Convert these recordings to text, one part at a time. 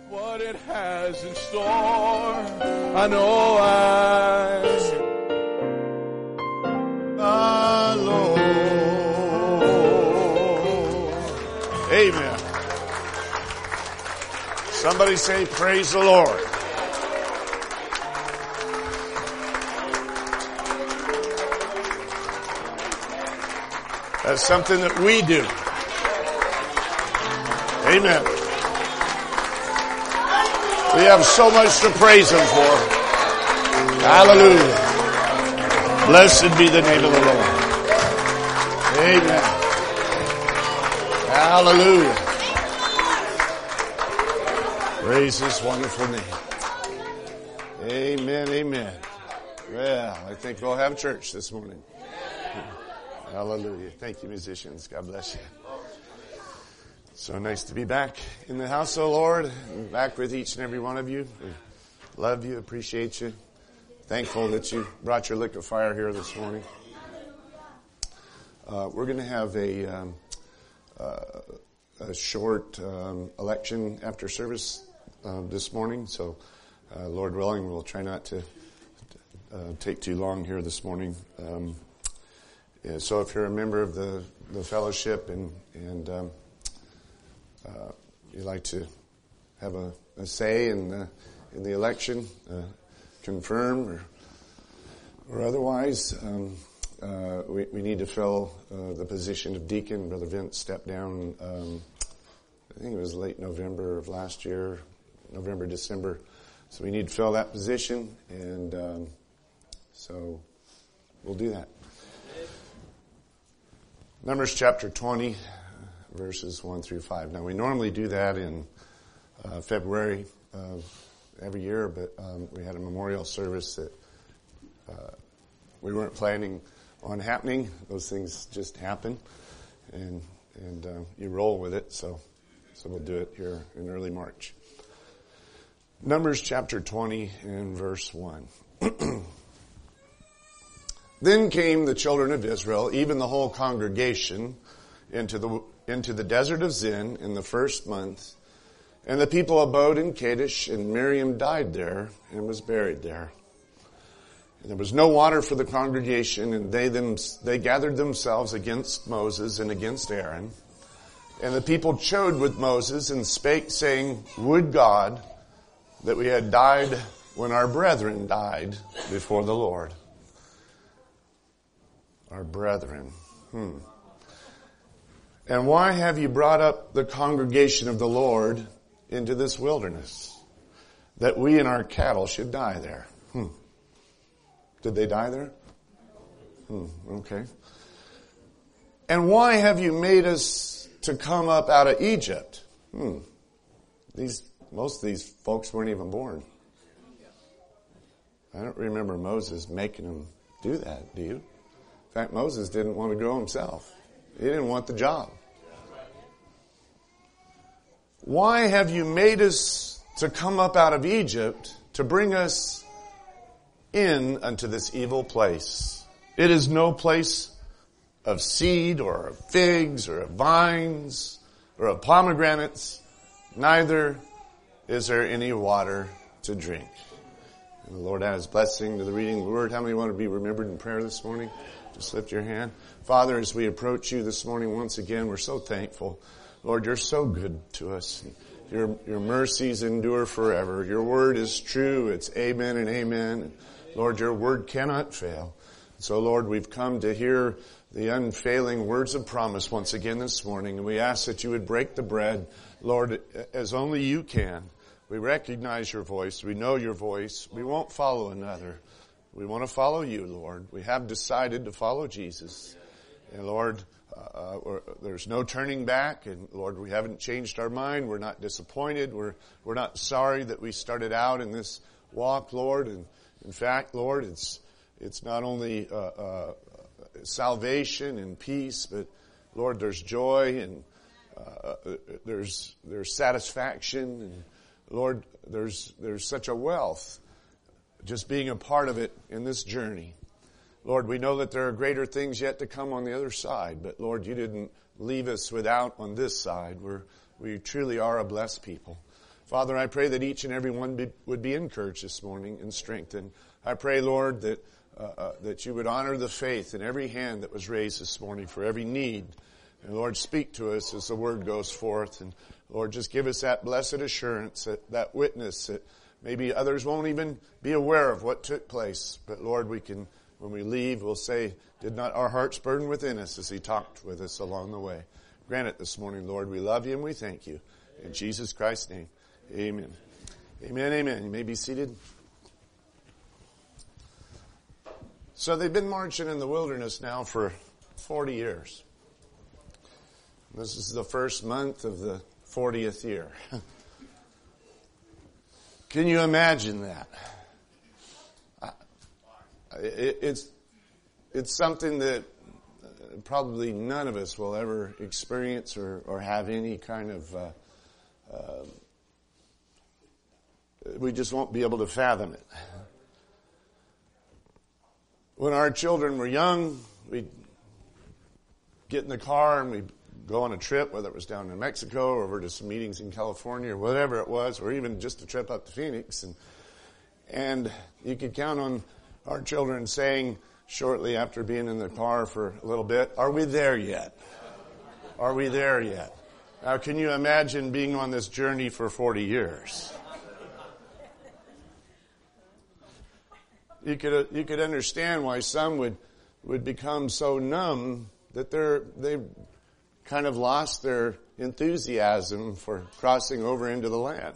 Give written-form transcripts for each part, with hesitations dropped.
what it has in store. I know the Lord. Amen. Somebody say, praise the Lord. That's something that we do. Amen. We have so much to praise Him for. Hallelujah. Blessed be the name of the Lord. Amen. Hallelujah. Praise His wonderful name. Amen, amen. Well, I think we'll have church this morning. Hallelujah. Thank you, musicians. God bless you. So nice to be back in the house of the Lord, and back with each and every one of you. We love you, appreciate you. Thankful that you brought your lick of fire here this morning. We're going to have a short election after service this morning. So, Lord willing, we'll try not to take too long here this morning. So if you're a member of the fellowship and you'd like to have a say in the election, confirm or otherwise, we need to fill the position of deacon. Brother Vince stepped down. I think it was late November of last year, November, December. So we need to fill that position, and so we'll do that. Numbers chapter 20, verses 1 through 5. Now, we normally do that in February of every year, but we had a memorial service that we weren't planning on happening. Those things just happen, and you roll with it, so we'll do it here in early March. Numbers chapter 20 and verse 1. Then came the children of Israel, even the whole congregation, into the desert of Zin in the first month. And the people abode in Kadesh, and Miriam died there and was buried there. And there was no water for the congregation, and they gathered themselves against Moses and against Aaron. And the people chode with Moses and spake, saying, Would God that we had died when our brethren died before the Lord. Our brethren. And why have you brought up the congregation of the Lord into this wilderness, that we and our cattle should die there? Did they die there? Okay. And why have you made us to come up out of Egypt? Most of these folks weren't even born. I don't remember Moses making them do that, do you? In fact, Moses didn't want to go himself. He didn't want the job. Why have you made us to come up out of Egypt to bring us in unto this evil place? It is no place of seed or of figs or of vines or of pomegranates, neither is there any water to drink. And the Lord add His blessing to the reading of the Word. How many want to be remembered in prayer this morning? Just lift your hand. Father, as we approach you this morning once again, we're so thankful. Lord, you're so good to us. Your mercies endure forever. Your word is true. It's amen and amen. Lord, your word cannot fail. So, Lord, we've come to hear the unfailing words of promise once again this morning. And we ask that you would break the bread, Lord, as only you can. We recognize your voice. We know your voice. We won't follow another. We want to follow you, Lord. We have decided to follow Jesus. And Lord, there's no turning back. And Lord, we haven't changed our mind. We're not disappointed. We're not sorry that we started out in this walk, Lord. And in fact, Lord, it's not only salvation and peace, but Lord, there's joy and there's satisfaction, and Lord, there's such a wealth just being a part of it in this journey. Lord, we know that there are greater things yet to come on the other side, but Lord, you didn't leave us without on this side. We truly are a blessed people. Father, I pray that each and every one would be encouraged this morning and strengthened. I pray, Lord, that you would honor the faith in every hand that was raised this morning for every need. And Lord, speak to us as the word goes forth. And Lord, just give us that blessed assurance, that witness that maybe others won't even be aware of what took place. But Lord, we can, when we leave, we'll say, did not our hearts burn within us as he talked with us along the way? Grant it this morning, Lord. We love you and we thank you. In Jesus Christ's name, amen. Amen, amen. You may be seated. So they've been marching in the wilderness now for 40 years. This is the first month of the 40th year. Can you imagine that? It's something that probably none of us will ever experience or have any kind of, we just won't be able to fathom it. When our children were young, we'd get in the car and we'd go on a trip, whether it was down to Mexico or over to some meetings in California or whatever it was, or even just a trip up to Phoenix. And you could count on our children saying shortly after being in the car for a little bit, "Are we there yet? Are we there yet?" Now, can you imagine being on this journey for 40 years? You could understand why some would become so numb that they've kind of lost their enthusiasm for crossing over into the land.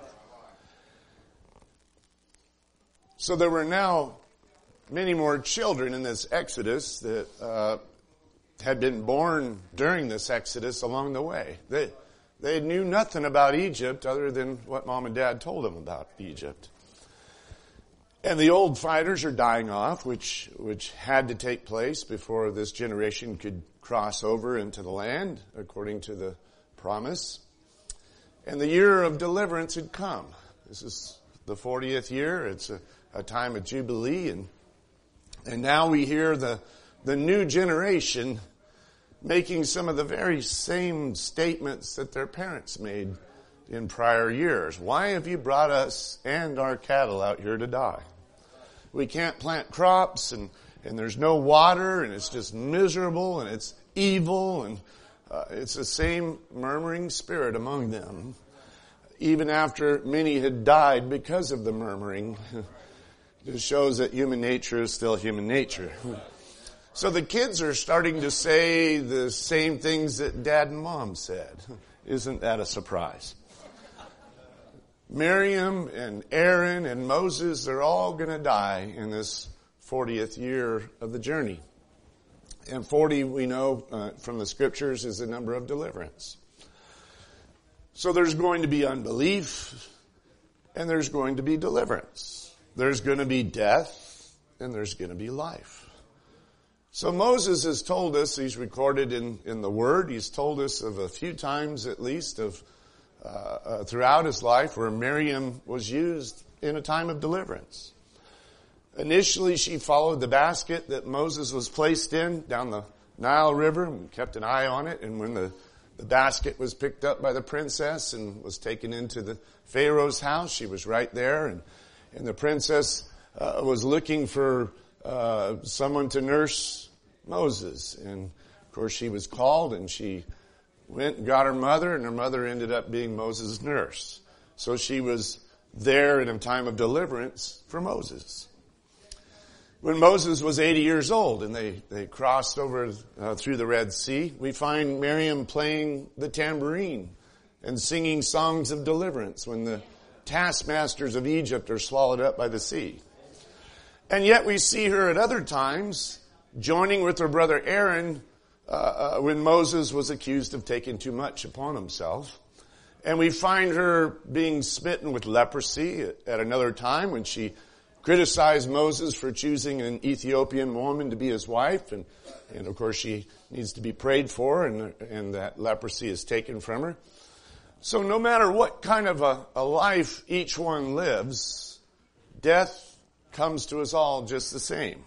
So there were now many more children in this Exodus that had been born during this Exodus along the way. They knew nothing about Egypt other than what Mom and Dad told them about Egypt. And the old fighters are dying off, which had to take place before this generation could cross over into the land, according to the promise. And the year of deliverance had come. This is the 40th year. It's a time of Jubilee. And now we hear the new generation making some of the very same statements that their parents made in prior years. Why have you brought us and our cattle out here to die? We can't plant crops and there's no water and it's just miserable and it's evil and it's the same murmuring spirit among them. Even after many had died because of the murmuring, it shows that human nature is still human nature. So the kids are starting to say the same things that Dad and Mom said. Isn't that a surprise? Miriam and Aaron and Moses, they're all going to die in this 40th year of the journey. And 40, we know from the scriptures, is the number of deliverance. So there's going to be unbelief and there's going to be deliverance. There's going to be death and there's going to be life. So Moses has told us, he's recorded in the Word, he's told us of a few times at least of throughout his life where Miriam was used in a time of deliverance. Initially, she followed the basket that Moses was placed in down the Nile River and kept an eye on it. And when the basket was picked up by the princess and was taken into the Pharaoh's house, she was right there. And the princess was looking for someone to nurse Moses. And of course, she was called and she went and got her mother, and her mother ended up being Moses' nurse. So she was there in a time of deliverance for Moses. When Moses was 80 years old and they crossed over through the Red Sea, we find Miriam playing the tambourine and singing songs of deliverance when the taskmasters of Egypt are swallowed up by the sea. And yet we see her at other times joining with her brother Aaron when Moses was accused of taking too much upon himself. And we find her being smitten with leprosy at another time when she criticized Moses for choosing an Ethiopian woman to be his wife. And of course she needs to be prayed for and that leprosy is taken from her. So no matter what kind of a life each one lives, death comes to us all just the same.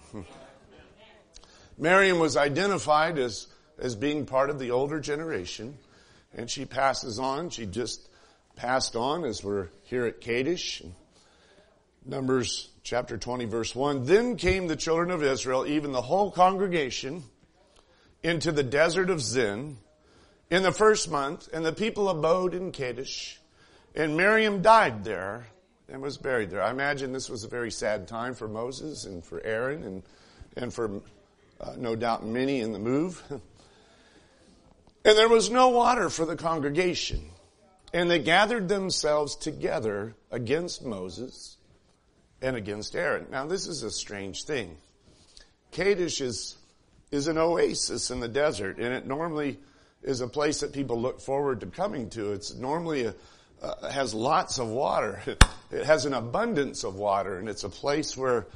Miriam was identified as being part of the older generation, and she passes on. She just passed on as we're here at Kadesh. Numbers chapter 20, verse 1. Then came the children of Israel, even the whole congregation, into the desert of Zin in the first month, and the people abode in Kadesh. And Miriam died there and was buried there. I imagine this was a very sad time for Moses and for Aaron and for no doubt many in the move. And there was no water for the congregation. And they gathered themselves together against Moses and against Aaron. Now this is a strange thing. Kadesh is an oasis in the desert, and it normally is a place that people look forward to coming to. It's normally has lots of water. It has an abundance of water, and it's a place where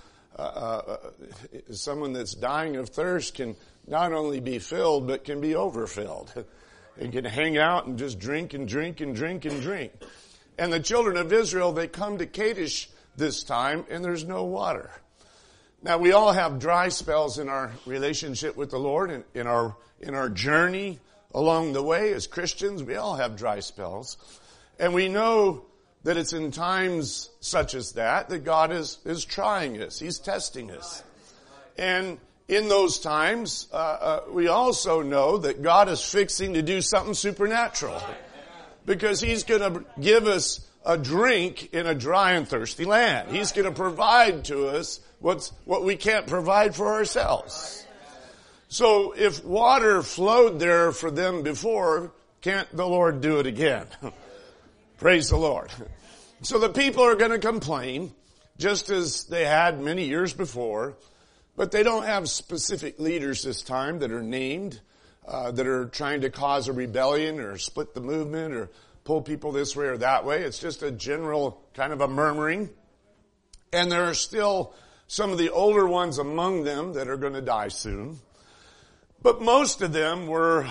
someone that's dying of thirst can not only be filled, but can be overfilled. And can hang out and just drink and drink and drink and drink. And the children of Israel, they come to Kadesh this time, and there's no water. Now we all have dry spells in our relationship with the Lord, and in our journey along the way as Christians. We all have dry spells. And we know that it's in times such as that God is trying us. He's testing us. And in those times, we also know that God is fixing to do something supernatural. Because He's going to give us a drink in a dry and thirsty land. He's going to provide to us what we can't provide for ourselves. So if water flowed there for them before, can't the Lord do it again? Praise the Lord. So the people are going to complain, just as they had many years before, but they don't have specific leaders this time that are named, that are trying to cause a rebellion or split the movement or pull people this way or that way. It's just a general kind of a murmuring. And there are still some of the older ones among them that are going to die soon. But most of them were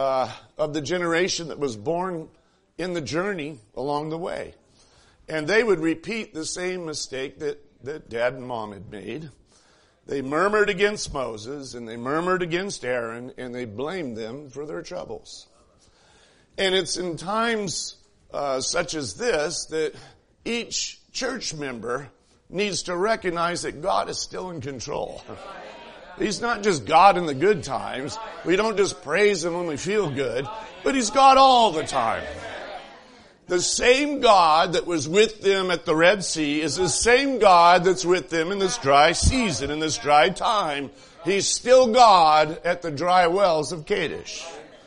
of the generation that was born in the journey along the way. And they would repeat the same mistake that Dad and Mom had made. They murmured against Moses, and they murmured against Aaron, and they blamed them for their troubles. And it's in times such as this that each church member needs to recognize that God is still in control. He's not just God in the good times. We don't just praise Him when we feel good, but He's God all the time. The same God that was with them at the Red Sea is the same God that's with them in this dry season, in this dry time. He's still God at the dry wells of Kadesh.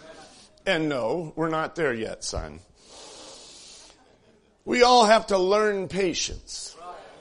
And no, we're not there yet, son. We all have to learn patience.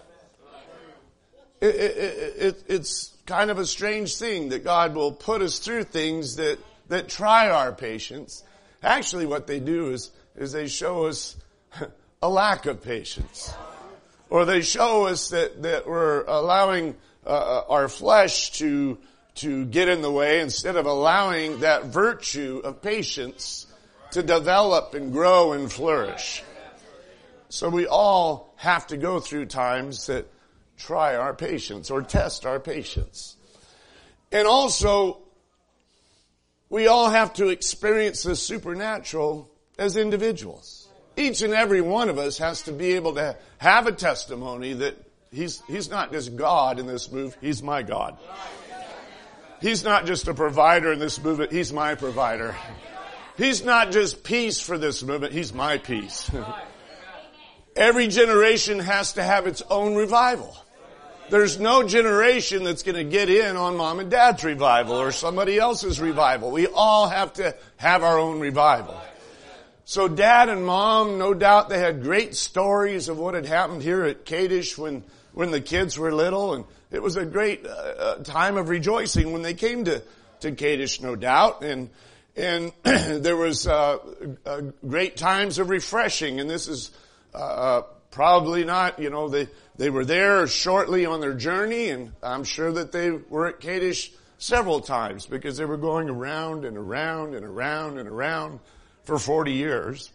It's kind of a strange thing that God will put us through things that try our patience. Actually, what they do is they show us a lack of patience. Or they show us that we're allowing our flesh to get in the way instead of allowing that virtue of patience to develop and grow and flourish. So we all have to go through times that try our patience or test our patience. And also, we all have to experience the supernatural as individuals. Each and every one of us has to be able to have a testimony that He's not just God in this move, He's my God. He's not just a provider in this movement, He's my provider. He's not just peace for this movement, He's my peace. Every generation has to have its own revival. There's no generation that's going to get in on Mom and Dad's revival or somebody else's revival. We all have to have our own revival. So Dad and Mom, no doubt they had great stories of what had happened here at Kadesh when the kids were little, and it was a great time of rejoicing when they came to Kadesh, no doubt, and there was great times of refreshing, and this is probably not, they were there shortly on their journey, and I'm sure that they were at Kadesh several times because they were going around and around and around and around for 40 years.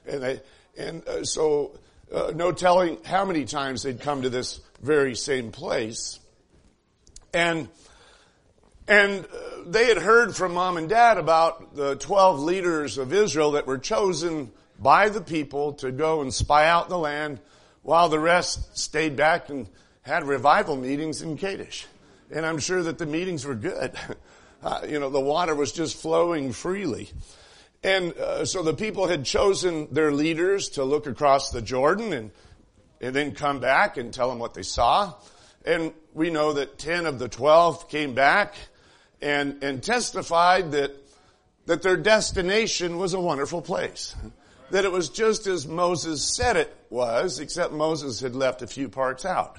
So no telling how many times they'd come to this very same place. And they had heard from Mom and Dad about the 12 leaders of Israel that were chosen by the people to go and spy out the land while the rest stayed back and had revival meetings in Kadesh. And I'm sure that the meetings were good. The water was just flowing freely. And so the people had chosen their leaders to look across the Jordan and then come back and tell them what they saw. And we know that 10 of the 12 came back and testified that their destination was a wonderful place. That it was just as Moses said it was, except Moses had left a few parts out.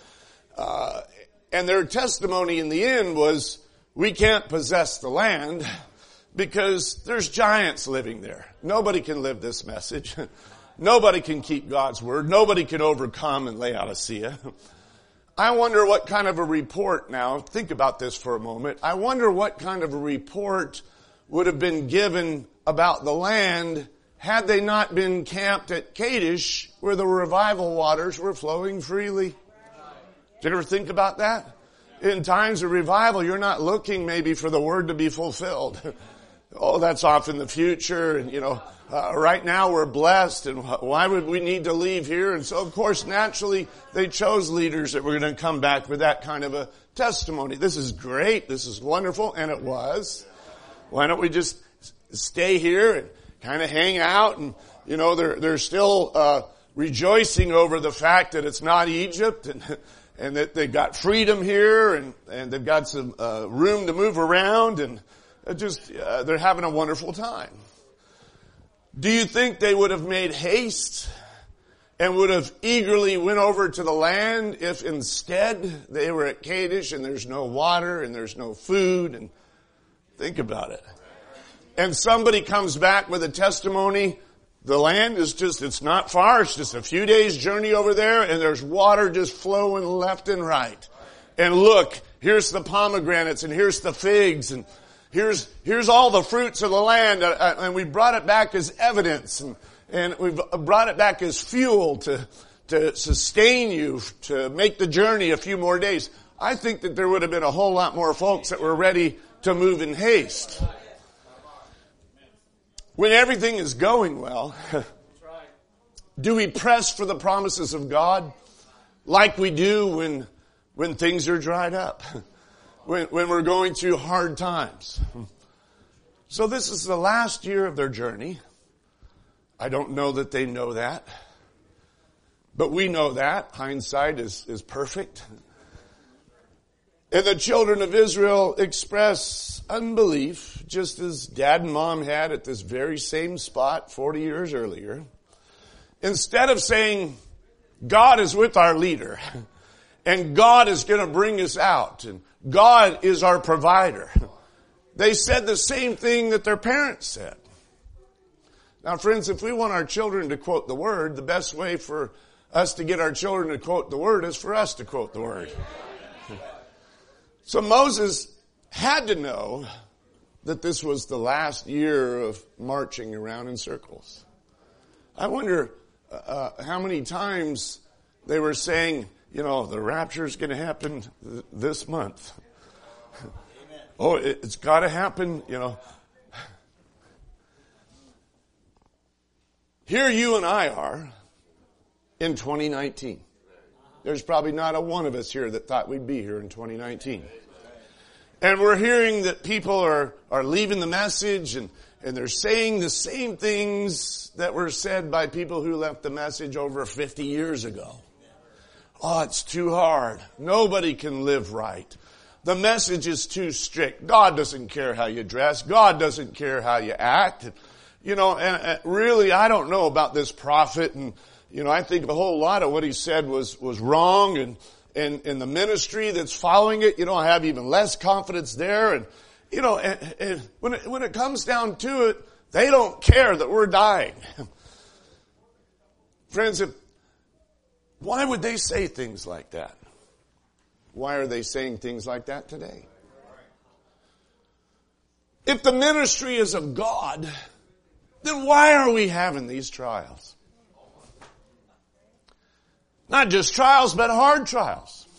And their testimony in the end was, we can't possess the land because there's giants living there. Nobody can live this message. Nobody can keep God's word. Nobody can overcome in Laodicea. I wonder what kind of a report now, think about this for a moment. I wonder what kind of a report would have been given about the land had they not been camped at Kadesh where the revival waters were flowing freely. Did you ever think about that? In times of revival, you're not looking maybe for the word to be fulfilled. Oh, that's off in the future. And, right now we're blessed. And why would we need to leave here? And so, of course, naturally, they chose leaders that were going to come back with that kind of a testimony. This is great. This is wonderful. And it was. Why don't we just stay here and kind of hang out? And, they're still rejoicing over the fact that it's not Egypt and that they've got freedom here and they've got some room to move around and they're having a wonderful time. Do you think they would have made haste and would have eagerly went over to the land if instead they were at Kadesh and there's no water and there's no food? And think about it. And somebody comes back with a testimony. The land is it's not far. It's just a few days journey over there and there's water just flowing left and right. And look, here's the pomegranates and here's the figs and here's all the fruits of the land. And we brought it back as evidence and we've brought it back as fuel to sustain you, to make the journey a few more days. I think that there would have been a whole lot more folks that were ready to move in haste. When everything is going well, do we press for the promises of God like we do when things are dried up, when we're going through hard times? So this is the last year of their journey. I don't know that they know that, but we know that. Hindsight is perfect. And the children of Israel express unbelief, just as Dad and Mom had at this very same spot 40 years earlier. Instead of saying, God is with our leader, and God is going to bring us out, and God is our provider, they said the same thing that their parents said. Now, friends, if we want our children to quote the Word, the best way for us to get our children to quote the Word is for us to quote the Word. So Moses had to know that this was the last year of marching around in circles. I wonder how many times they were saying, the rapture is going to happen this month. Oh, it's got to happen, Here you and I are in 2019. There's probably not a one of us here that thought we'd be here in 2019. And we're hearing that people are leaving the message and they're saying the same things that were said by people who left the message over 50 years ago. Oh, it's too hard. Nobody can live right. The message is too strict. God doesn't care how you dress. God doesn't care how you act. And really, I don't know about this prophet. And, I think a whole lot of what he said was wrong. And the ministry that's following it, I have even less confidence there. And, and when it comes down to it, they don't care that we're dying. Friends, why would they say things like that? Why are they saying things like that today? If the ministry is of God, then why are we having these trials? Not just trials, but hard trials.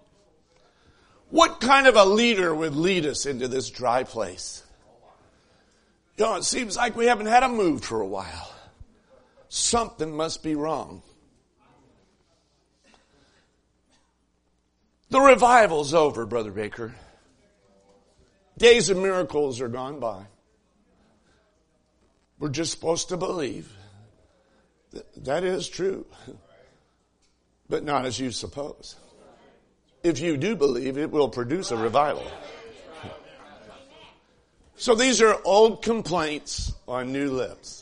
What kind of a leader would lead us into this dry place? It seems like we haven't had a move for a while. something must be wrong. The revival's over, Brother Baker. Days of miracles are gone by. We're just supposed to believe. That is true. But not as you suppose. If you do believe, it will produce a revival. So these are old complaints on new lips.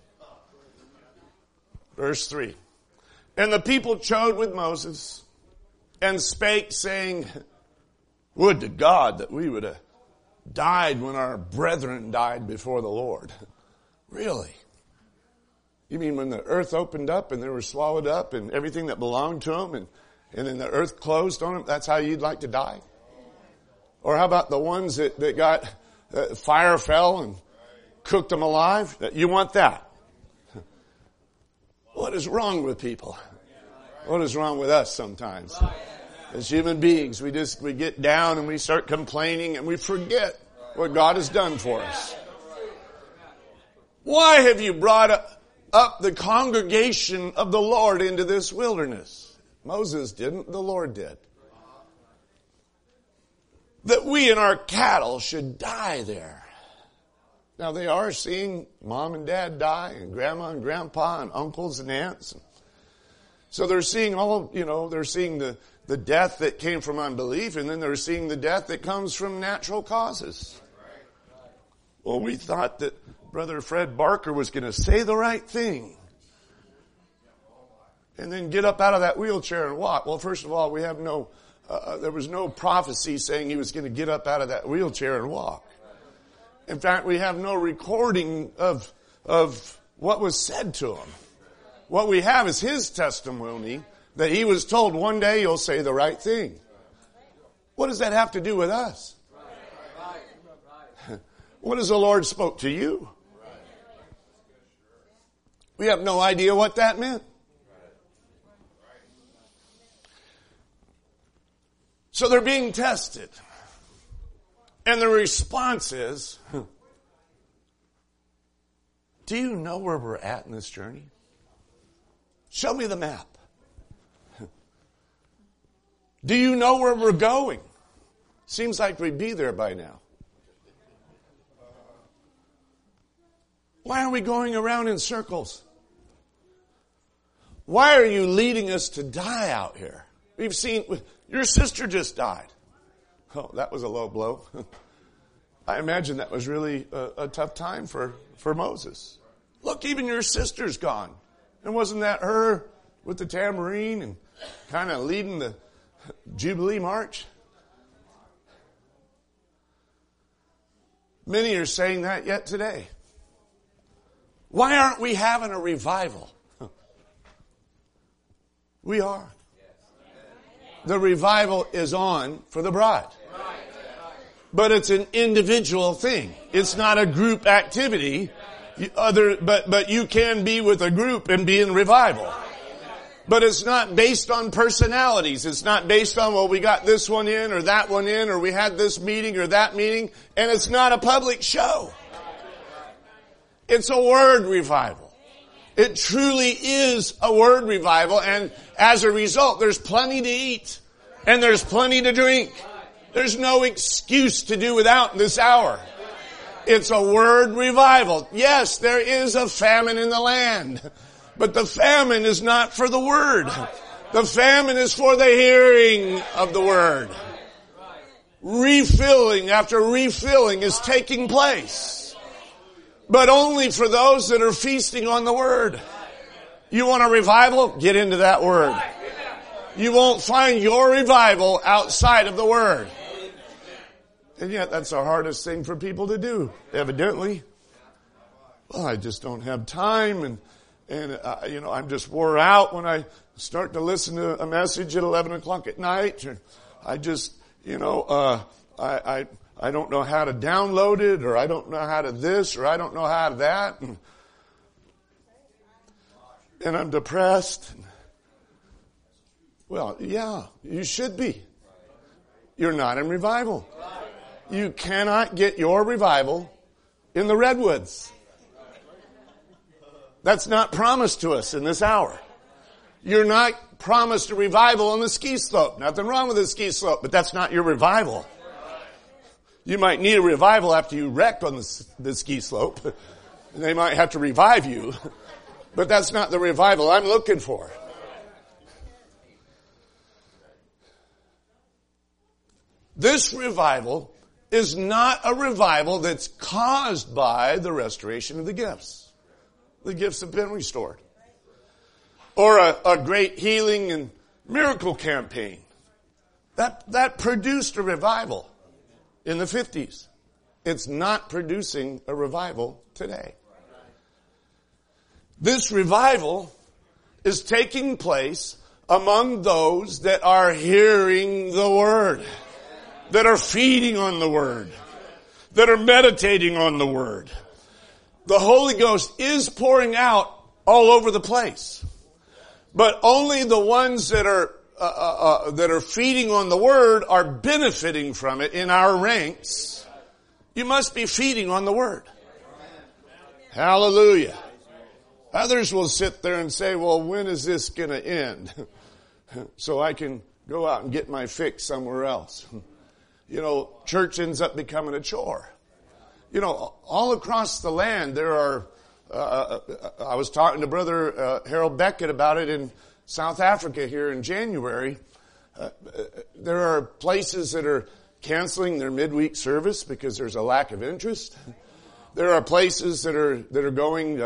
Verse 3. And the people chode with Moses and spake, saying, would to God that we would have died when our brethren died before the Lord. Really? You mean when the earth opened up and they were swallowed up and everything that belonged to them and then the earth closed on them, that's how you'd like to die? Or how about the ones that got fire fell and cooked them alive? You want that? What is wrong with people? What is wrong with us sometimes? As human beings, we get down and we start complaining and we forget what God has done for us. Why have you brought up the congregation of the Lord into this wilderness? Moses didn't, the Lord did. That we and our cattle should die there. Now they are seeing mom and dad die and grandma and grandpa and uncles and aunts. So they're seeing they're seeing the death that came from unbelief, and then they're seeing the death that comes from natural causes. Well, we thought that Brother Fred Barker was going to say the right thing and then get up out of that wheelchair and walk. Well, first of all, we have there was no prophecy saying he was going to get up out of that wheelchair and walk. In fact, we have no recording of what was said to him. What we have is his testimony that he was told one day you'll say the right thing. What does that have to do with us? What does the Lord spoke to you? We have no idea what that meant. So they're being tested. And the response is, do you know where we're at in this journey? Show me the map. Do you know where we're going? Seems like we'd be there by now. Why are we going around in circles? Why are you leading us to die out here? We've seen, your sister just died. Oh, that was a low blow. I imagine that was really a tough time for Moses. Look, even your sister's gone. And wasn't that her with the tambourine and kind of leading the Jubilee March? Many are saying that yet today. Why aren't we having a revival? We are. The revival is on for the bride. But it's an individual thing. It's not a group activity. But you can be with a group and be in revival. But it's not based on personalities. It's not based on, well, we got this one in or that one in or we had this meeting or that meeting. And it's not a public show. It's a word revival. It truly is a word revival. And as a result, there's plenty to eat. And there's plenty to drink. There's no excuse to do without in this hour. It's a word revival. Yes, there is a famine in the land. But the famine is not for the word. The famine is for the hearing of the word. Refilling after refilling is taking place. But only for those that are feasting on the word. You want a revival? Get into that word. You won't find your revival outside of the word. And yet that's the hardest thing for people to do, evidently. Well, I just don't have time and I'm just wore out when I start to listen to a message at 11 o'clock at night. Or I just, I don't know how to download it, or I don't know how to this, or I don't know how to that. And I'm depressed. Well, yeah, you should be. You're not in revival. You cannot get your revival in the redwoods. That's not promised to us in this hour. You're not promised a revival on the ski slope. Nothing wrong with the ski slope, but that's not your revival. You might need a revival after you wrecked on the ski slope. They might have to revive you, but that's not the revival I'm looking for. This revival is not a revival that's caused by the restoration of the gifts. The gifts have been restored. Or a great healing and miracle campaign. That produced a revival in the 50s. It's not producing a revival today. This revival is taking place among those that are hearing the Word, that are feeding on the Word, that are meditating on the Word. The Holy Ghost is pouring out all over the place. But only the ones that are feeding on the Word are benefiting from it in our ranks. You must be feeding on the Word. Hallelujah. Others will sit there and say, well, when is this going to end? So I can go out and get my fix somewhere else. You know, church ends up becoming a chore. You know, all across the land there are, I was talking to Brother Harold Beckett about it in South Africa here in January. There are places that are canceling their midweek service because there's a lack of interest. There are places that are going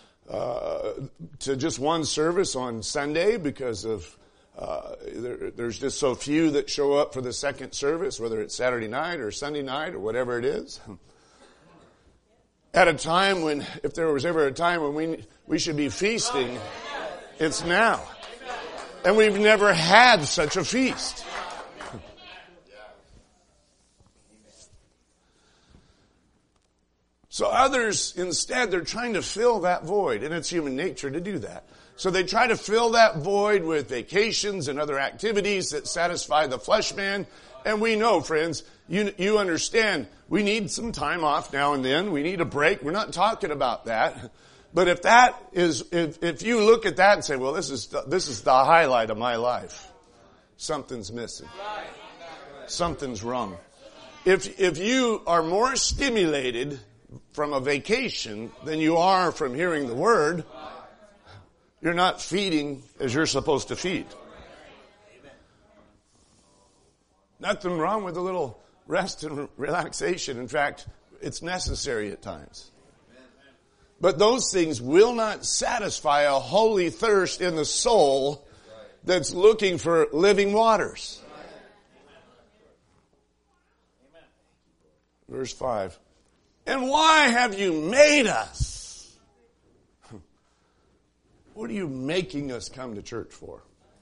to just one service on Sunday because of there's just so few that show up for the second service, whether it's Saturday night or Sunday night or whatever it is. At a time when, if there was ever a time when we should be feasting, it's now. And we've never had such a feast. So others, instead, they're trying to fill that void, and it's human nature to do that. So they try to fill that void with vacations and other activities that satisfy the flesh man. And we know, friends, you understand, we need some time off now and then. We need a break. We're not talking about that. But if you look at that and say, well, this is the highlight of my life, something's missing. Something's wrong. If you are more stimulated from a vacation than you are from hearing the Word, you're not feeding as you're supposed to feed. Nothing wrong with a little rest and relaxation. In fact, it's necessary at times. But those things will not satisfy a holy thirst in the soul that's looking for living waters. Verse 5. And why have you made us? What are you making us come to church for?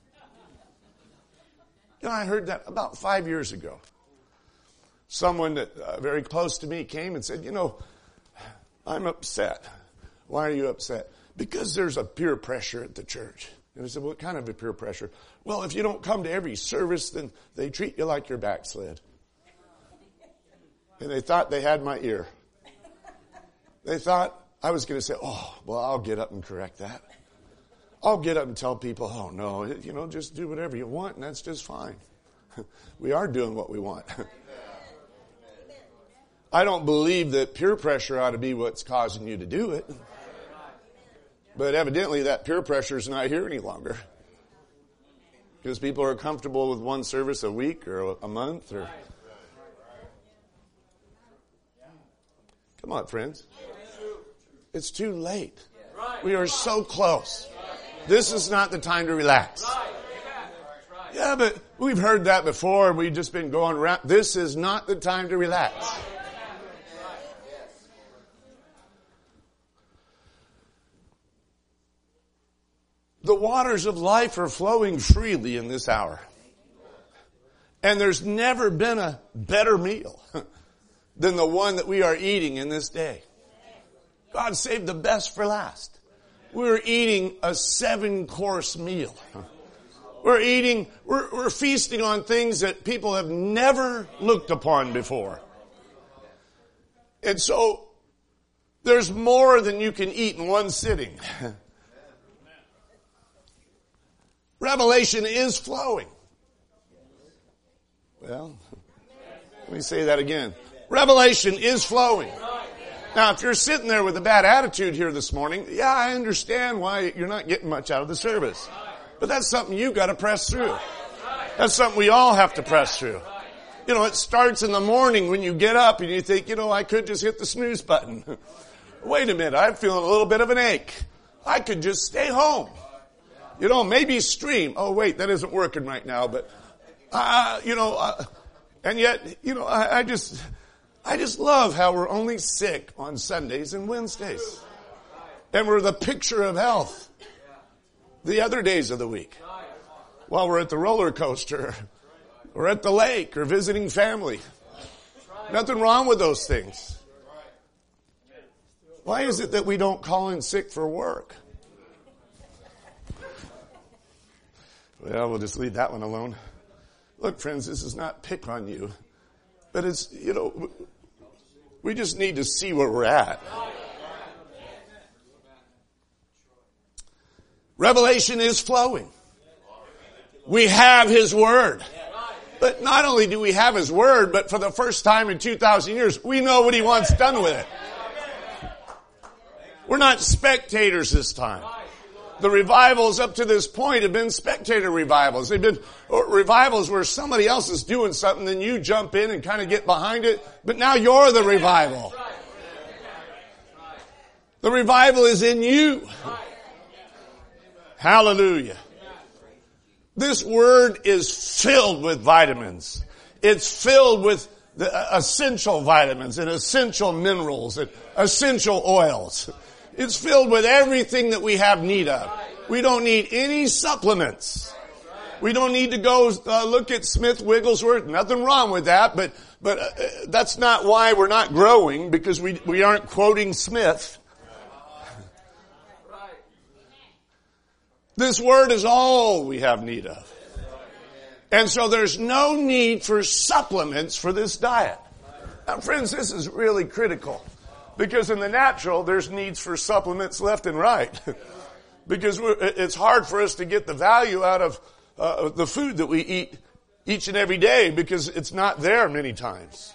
You know, I heard that about 5 years ago. Someone that very close to me came and said, you know, I'm upset. Why are you upset? Because there's a peer pressure at the church. And I said, what kind of a peer pressure? Well, if you don't come to every service, then they treat you like you're backslid. And they thought they had my ear. They thought I was going to say, oh, well, I'll get up and correct that. I'll get up and tell people, oh, no, you know, just do whatever you want, and that's just fine. We are doing what we want. I don't believe that peer pressure ought to be what's causing you to do it. But evidently that peer pressure is not here any longer. Because people are comfortable with one service a week or a month. Or come on, friends. It's too late. We are so close. This is not the time to relax. Yeah, but we've heard that before. We've just been going around. This is not the time to relax. The waters of life are flowing freely in this hour. And there's never been a better meal than the one that we are eating in this day. God saved the best for last. We're eating a 7-course meal. We're feasting on things that people have never looked upon before. And so, There's more than you can eat in one sitting. Revelation is flowing. Well, let me say that again. Revelation is flowing. Now, if you're sitting there with a bad attitude here this morning, yeah, I understand why you're not getting much out of the service. But that's something you've got to press through. That's something we all have to press through. You know, it starts in the morning when you get up and you think, you know, I could just hit the snooze button. Wait a minute, I'm feeling a little bit of an ache. I could just stay home. You know, maybe stream. Oh, wait, that isn't working right now. But, and yet, you know, I just love how we're only sick on Sundays and Wednesdays. And we're the picture of health the other days of the week. While we're at the roller coaster or at the lake or visiting family. Nothing wrong with those things. Why is it that we don't call in sick for work? Well, we'll just leave that one alone. Look, friends, this is not pick on you. But it's, you know, we just need to see where we're at. Revelation is flowing. We have His Word. But not only do we have His Word, but for the first time in 2,000 years, we know what He wants done with it. We're not spectators this time. The revivals up to this point have been spectator revivals. They've been revivals where somebody else is doing something, then you jump in and kind of get behind it. But now you're the revival. The revival is in you. Hallelujah. This Word is filled with vitamins. It's filled with the essential vitamins and essential minerals and essential oils. It's filled with everything that we have need of. We don't need any supplements. We don't need to go look at Smith Wigglesworth. Nothing wrong with that, but that's not why we're not growing, because we aren't quoting Smith. This Word is all we have need of. And so there's no need for supplements for this diet. Now, friends, this is really critical. Because in the natural, there's needs for supplements left and right. Because it's hard for us to get the value out of the food that we eat each and every day, because it's not there many times.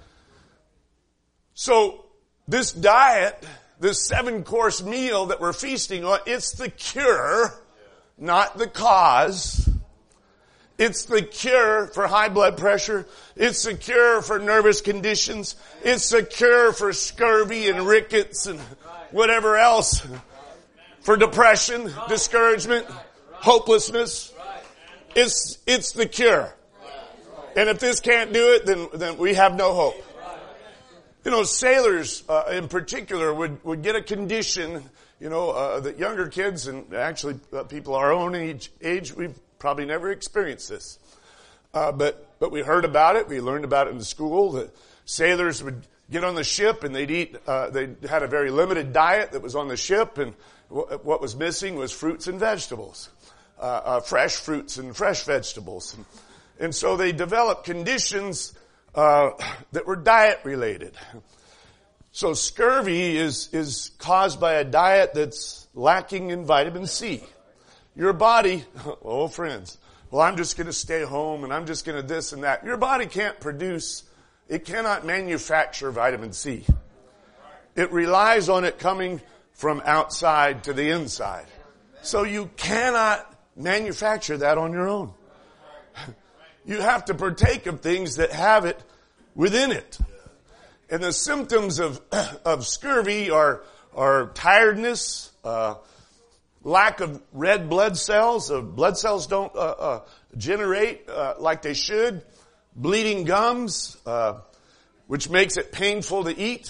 So this diet, this 7-course meal that we're feasting on, it's the cure, not the cause. It's the cure for high blood pressure. It's the cure for nervous conditions. It's the cure for scurvy and rickets and whatever else. For depression, discouragement, hopelessness. It's the cure. And if this can't do it, then we have no hope. You know, sailors in particular would get a condition, you know, that younger kids and actually people our own age, we've probably never experienced this. But we heard about it. We learned about it in school. That sailors would get on the ship and they'd eat, they had a very limited diet that was on the ship, and what was missing was fruits and vegetables. Fresh fruits and fresh vegetables. And so they developed conditions that were diet related. So scurvy is caused by a diet that's lacking in vitamin C. Your body, oh friends, well, I'm just going to stay home and I'm just going to this and that. Your body can't produce, it cannot manufacture vitamin C. It relies on it coming from outside to the inside. So you cannot manufacture that on your own. You have to partake of things that have it within it. And the symptoms of scurvy are tiredness, lack of red blood cells. Blood cells don't generate like they should. Bleeding gums, which makes it painful to eat.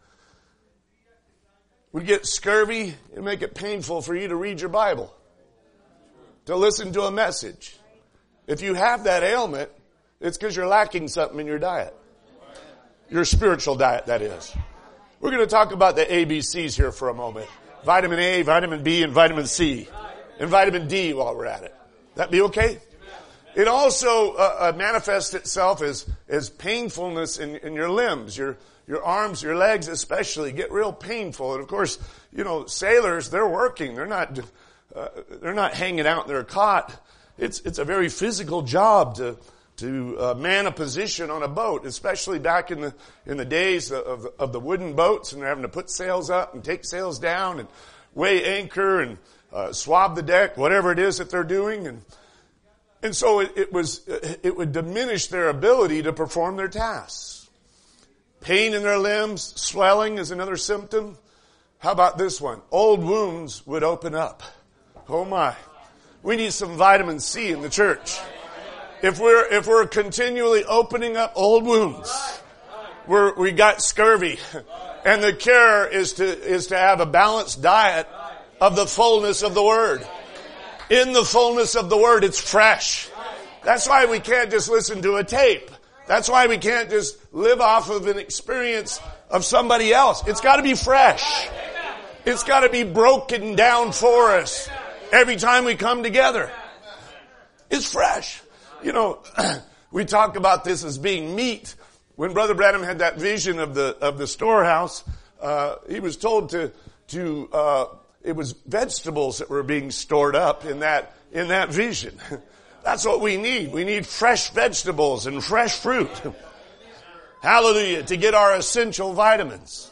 We get scurvy, it make it painful for you to read your Bible, to listen to a message. If you have that ailment, it's because you're lacking something in your diet. Your spiritual diet, that is. We're going to talk about the ABCs here for a moment. Vitamin A, vitamin B, and vitamin C. And vitamin D while we're at it. That be okay? It also manifests itself as painfulness in your limbs. Your your arms, your legs especially get real painful. And of course, sailors, they're working. They're not hanging out in their cot. It's a very physical job to man a position on a boat, especially back in the days of the wooden boats, and they're having to put sails up and take sails down and weigh anchor and swab the deck, whatever it is that they're doing. And so it would diminish their ability to perform their tasks. Pain in their limbs, swelling is another symptom. How about this one? Old wounds would open up. Oh my. We need some vitamin C in the church. If we're continually opening up old wounds, we got scurvy. And the cure is to have a balanced diet of the fullness of the Word. In the fullness of the Word, it's fresh. That's why we can't just listen to a tape. That's why we can't just live off of an experience of somebody else. It's got to be fresh. It's got to be broken down for us every time we come together. It's fresh. We talk about this as being meat. When Brother Branham had that vision of the storehouse, he was told it was vegetables that were being stored up in that vision. That's what we need. We need fresh vegetables and fresh fruit. Hallelujah, to get our essential vitamins.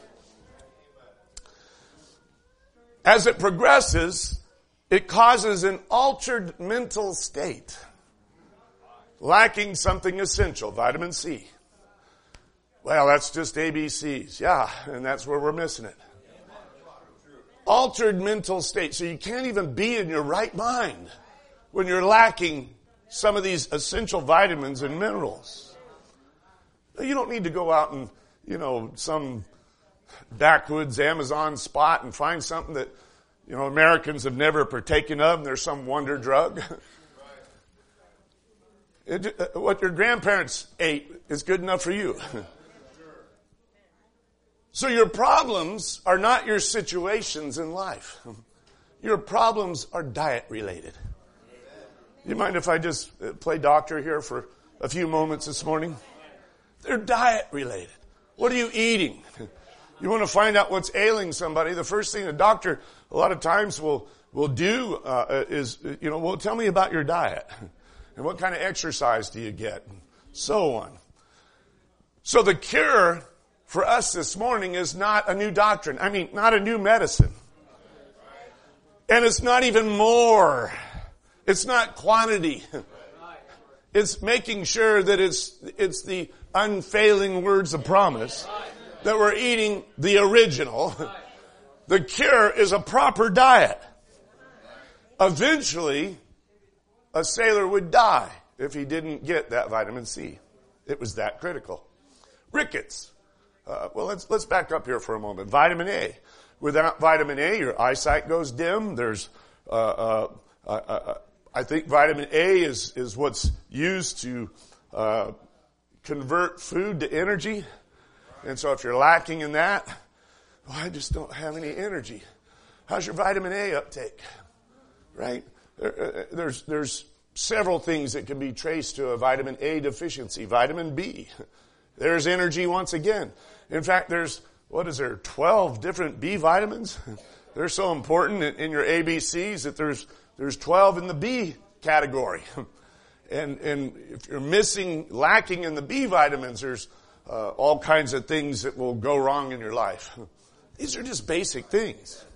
As it progresses, it causes an altered mental state, lacking something essential, vitamin C. Well, that's just ABCs. Yeah, and that's where we're missing it. Altered mental state. So you can't even be in your right mind when you're lacking some of these essential vitamins and minerals. You don't need to go out and, some backwoods Amazon spot and find something that, Americans have never partaken of and there's some wonder drug. What your grandparents ate is good enough for you. So your problems are not your situations in life. Your problems are diet related. You mind if I just play doctor here for a few moments this morning? They're diet related. What are you eating? You want to find out what's ailing somebody. The first thing a doctor a lot of times will do is, well, tell me about your diet. And what kind of exercise do you get? And so on. So the cure for us this morning is not a new doctrine. I mean, not a new medicine. And it's not even more. It's not quantity. It's making sure that it's the unfailing words of promise, that we're eating the original. The cure is a proper diet. Eventually, a sailor would die if he didn't get that vitamin C. It was that critical. Rickets. Let's back up here for a moment. Vitamin A. Without vitamin A, your eyesight goes dim. There's, I think vitamin A is what's used to convert food to energy. And so if you're lacking in that, I just don't have any energy. How's your vitamin A uptake? Right? There's several things that can be traced to a vitamin A deficiency. Vitamin B. There's energy once again. In fact, there's 12 different B vitamins? They're so important in your ABCs that there's 12 in the B category. And if you're lacking in the B vitamins, there's all kinds of things that will go wrong in your life. These are just basic things.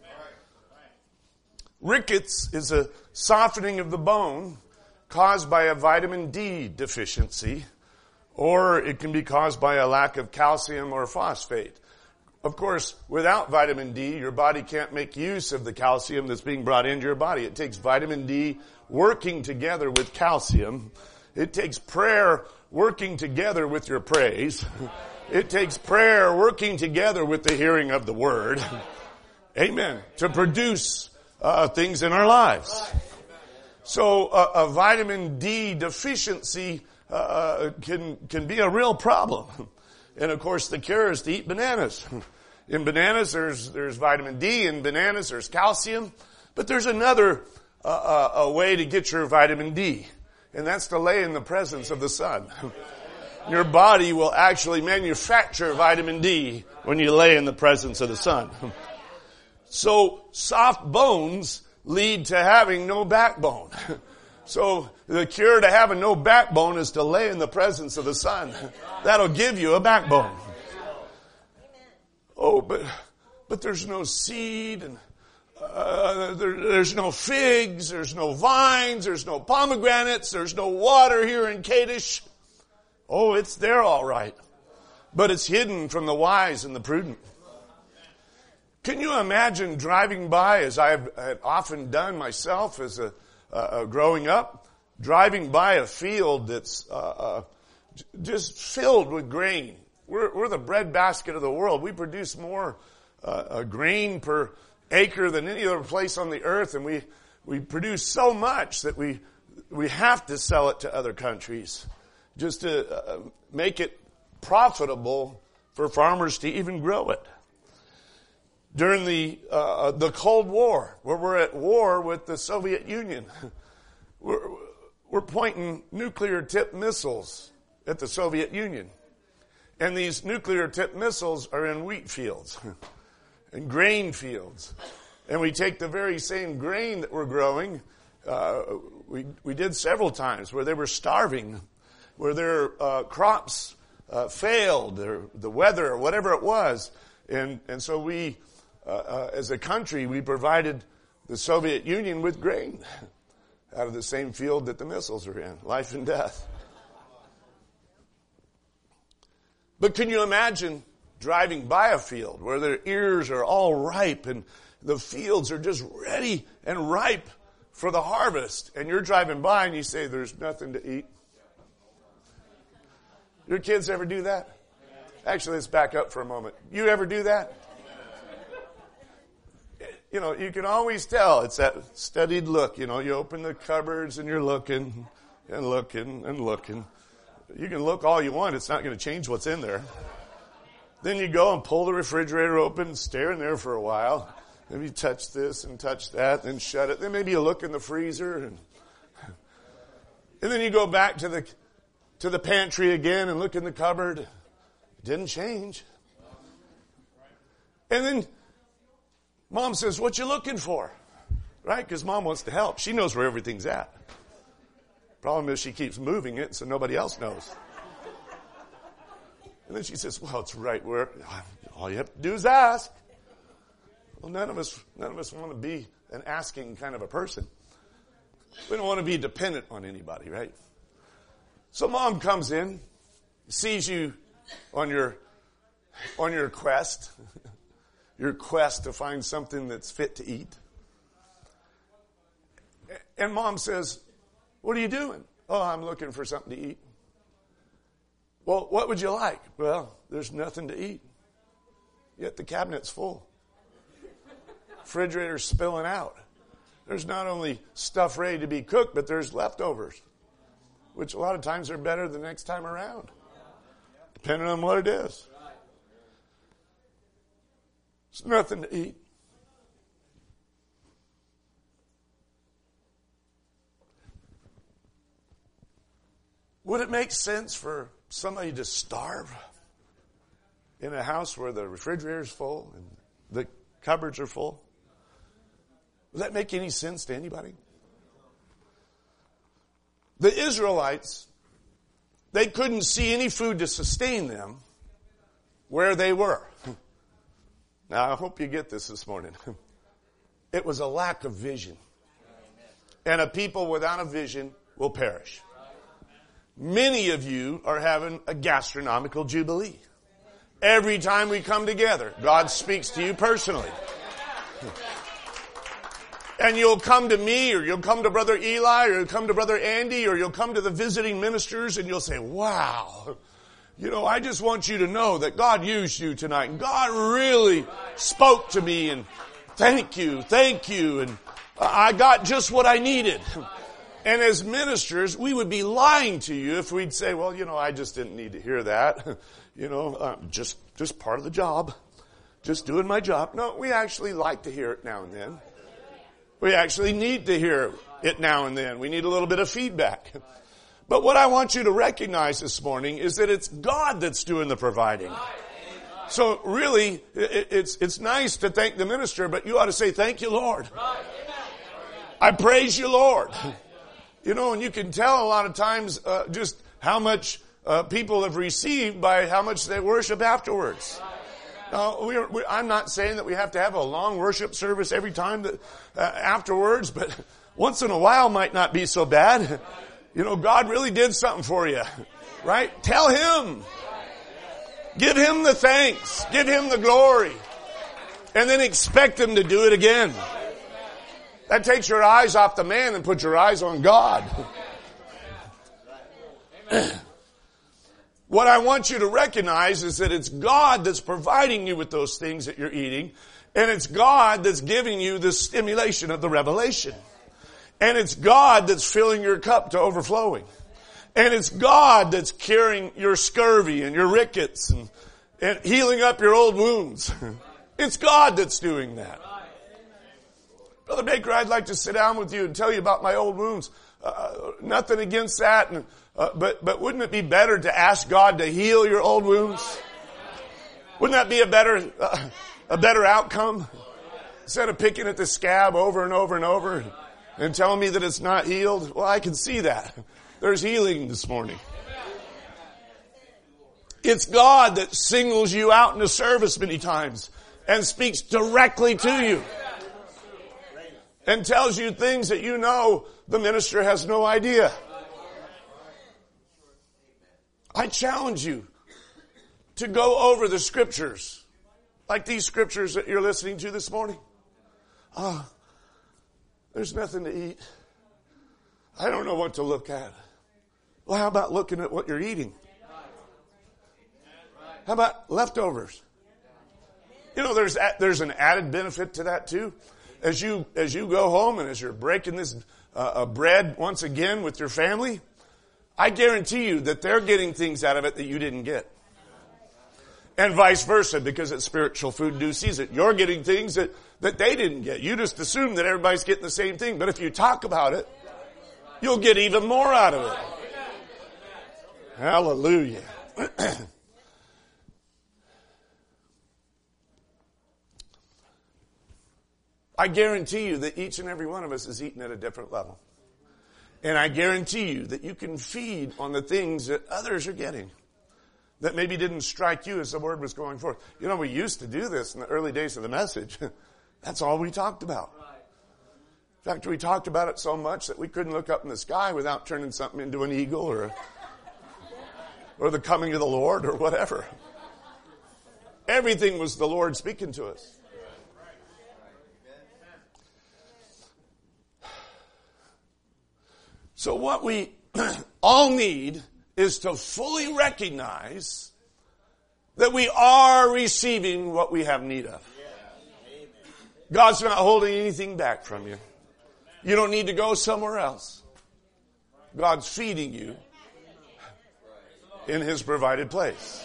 Rickets is a softening of the bone caused by a vitamin D deficiency, or it can be caused by a lack of calcium or phosphate. Of course, without vitamin D, your body can't make use of the calcium that's being brought into your body. It takes vitamin D working together with calcium. It takes prayer working together with your praise. It takes prayer working together with the hearing of the Word. Amen. To produce things in our lives. So a vitamin D deficiency can be a real problem. And of course the cure is to eat bananas. In bananas there's vitamin D. In bananas there's calcium. But there's another a way to get your vitamin D. And that's to lay in the presence of the sun. Your body will actually manufacture vitamin D when you lay in the presence of the sun. So soft bones lead to having no backbone. So the cure to having no backbone is to lay in the presence of the sun. That'll give you a backbone. Oh, but there's no seed, and there's no figs, there's no vines, there's no pomegranates, there's no water here in Kadesh. Oh, it's there all right. But it's hidden from the wise and the prudent. Can you imagine driving by, as I've often done myself as growing up, driving by a field that's just filled with grain? We're the breadbasket of the world. We produce more grain per acre than any other place on the earth, and we produce so much that we have to sell it to other countries just to make it profitable for farmers to even grow it. During the Cold War, where we're at war with the Soviet Union, we're pointing nuclear-tipped missiles at the Soviet Union. And these nuclear-tipped missiles are in wheat fields and grain fields. And we take the very same grain that we're growing. We did several times where they were starving, where their crops failed, or the weather, or whatever it was. And so we, as a country, we provided the Soviet Union with grain out of the same field that the missiles are in, life and death. But can you imagine driving by a field where their ears are all ripe and the fields are just ready and ripe for the harvest, and you're driving by and you say, there's nothing to eat? Your kids ever do that? Actually, let's back up for a moment. You ever do that? You know, you can always tell. It's that studied look. You know, you open the cupboards and you're looking and looking and looking. You can look all you want. It's not going to change what's in there. Then you go and pull the refrigerator open and stare in there for a while. Maybe you touch this and touch that, then shut it. Then maybe you look in the freezer. And then you go back to the pantry again and look in the cupboard. It didn't change. And then Mom says, what you looking for? Right? Because Mom wants to help. She knows where everything's at. Problem is she keeps moving it so nobody else knows. And then she says, well, it's right where, all you have to do is ask. Well, none of us want to be an asking kind of a person. We don't want to be dependent on anybody, right? So Mom comes in, sees you on your quest, your quest to find something that's fit to eat. And Mom says, what are you doing? Oh, I'm looking for something to eat. Well, what would you like? Well, there's nothing to eat. Yet the cabinet's full. Refrigerator's spilling out. There's not only stuff ready to be cooked, but there's leftovers, which a lot of times are better the next time around, depending on what it is. There's nothing to eat. Would it make sense for somebody to starve in a house where the refrigerator's full and the cupboards are full? Would that make any sense to anybody? The Israelites, they couldn't see any food to sustain them where they were. Now, I hope you get this morning. It was a lack of vision. And a people without a vision will perish. Many of you are having a gastronomical jubilee. Every time we come together, God speaks to you personally. And you'll come to me, or you'll come to Brother Eli, or you'll come to Brother Andy, or you'll come to the visiting ministers, and you'll say, wow, you know, I just want you to know that God used you tonight. God really spoke to me, and thank you, and I got just what I needed. And as ministers, we would be lying to you if we'd say, well, you know, I just didn't need to hear that. You know, just part of the job. Just doing my job. No, we actually like to hear it now and then. We actually need to hear it now and then. We need a little bit of feedback. But what I want you to recognize this morning is that it's God that's doing the providing. So really, it's nice to thank the minister, but you ought to say, thank you, Lord. I praise you, Lord. You know, and you can tell a lot of times just how much people have received by how much they worship afterwards. Now, I'm not saying that we have to have a long worship service every time that afterwards, but once in a while might not be so bad. You know, God really did something for you, right? Tell Him. Give Him the thanks. Give Him the glory. And then expect Him to do it again. That takes your eyes off the man and puts your eyes on God. What I want you to recognize is that it's God that's providing you with those things that you're eating, and it's God that's giving you the stimulation of the revelation. And it's God that's filling your cup to overflowing. And it's God that's curing your scurvy and your rickets and healing up your old wounds. It's God that's doing that. Brother Baker, I'd like to sit down with you and tell you about my old wounds. Nothing against that. But wouldn't it be better to ask God to heal your old wounds? Wouldn't that be a better outcome? Instead of picking at the scab over and over and over and telling me that it's not healed. Well, I can see that. There's healing this morning. It's God that singles you out in the service many times and speaks directly to you and tells you things that you know the minister has no idea. I challenge you to go over the scriptures, like these scriptures that you're listening to this morning. There's nothing to eat. I don't know what to look at. Well, how about looking at what you're eating? How about leftovers? You know, there's an added benefit to that too. As you go home and as you're breaking this bread once again with your family, I guarantee you that they're getting things out of it that you didn't get. And vice versa, because it's spiritual food in due season. You're getting things that they didn't get. You just assume that everybody's getting the same thing. But if you talk about it, you'll get even more out of it. Hallelujah. I guarantee you that each and every one of us is eating at a different level. And I guarantee you that you can feed on the things that others are getting that maybe didn't strike you as the word was going forth. You know, we used to do this in the early days of the message. That's all we talked about. In fact, we talked about it so much that we couldn't look up in the sky without turning something into an eagle or the coming of the Lord or whatever. Everything was the Lord speaking to us. So what we all need is to fully recognize that we are receiving what we have need of. God's not holding anything back from you. You don't need to go somewhere else. God's feeding you in His provided place.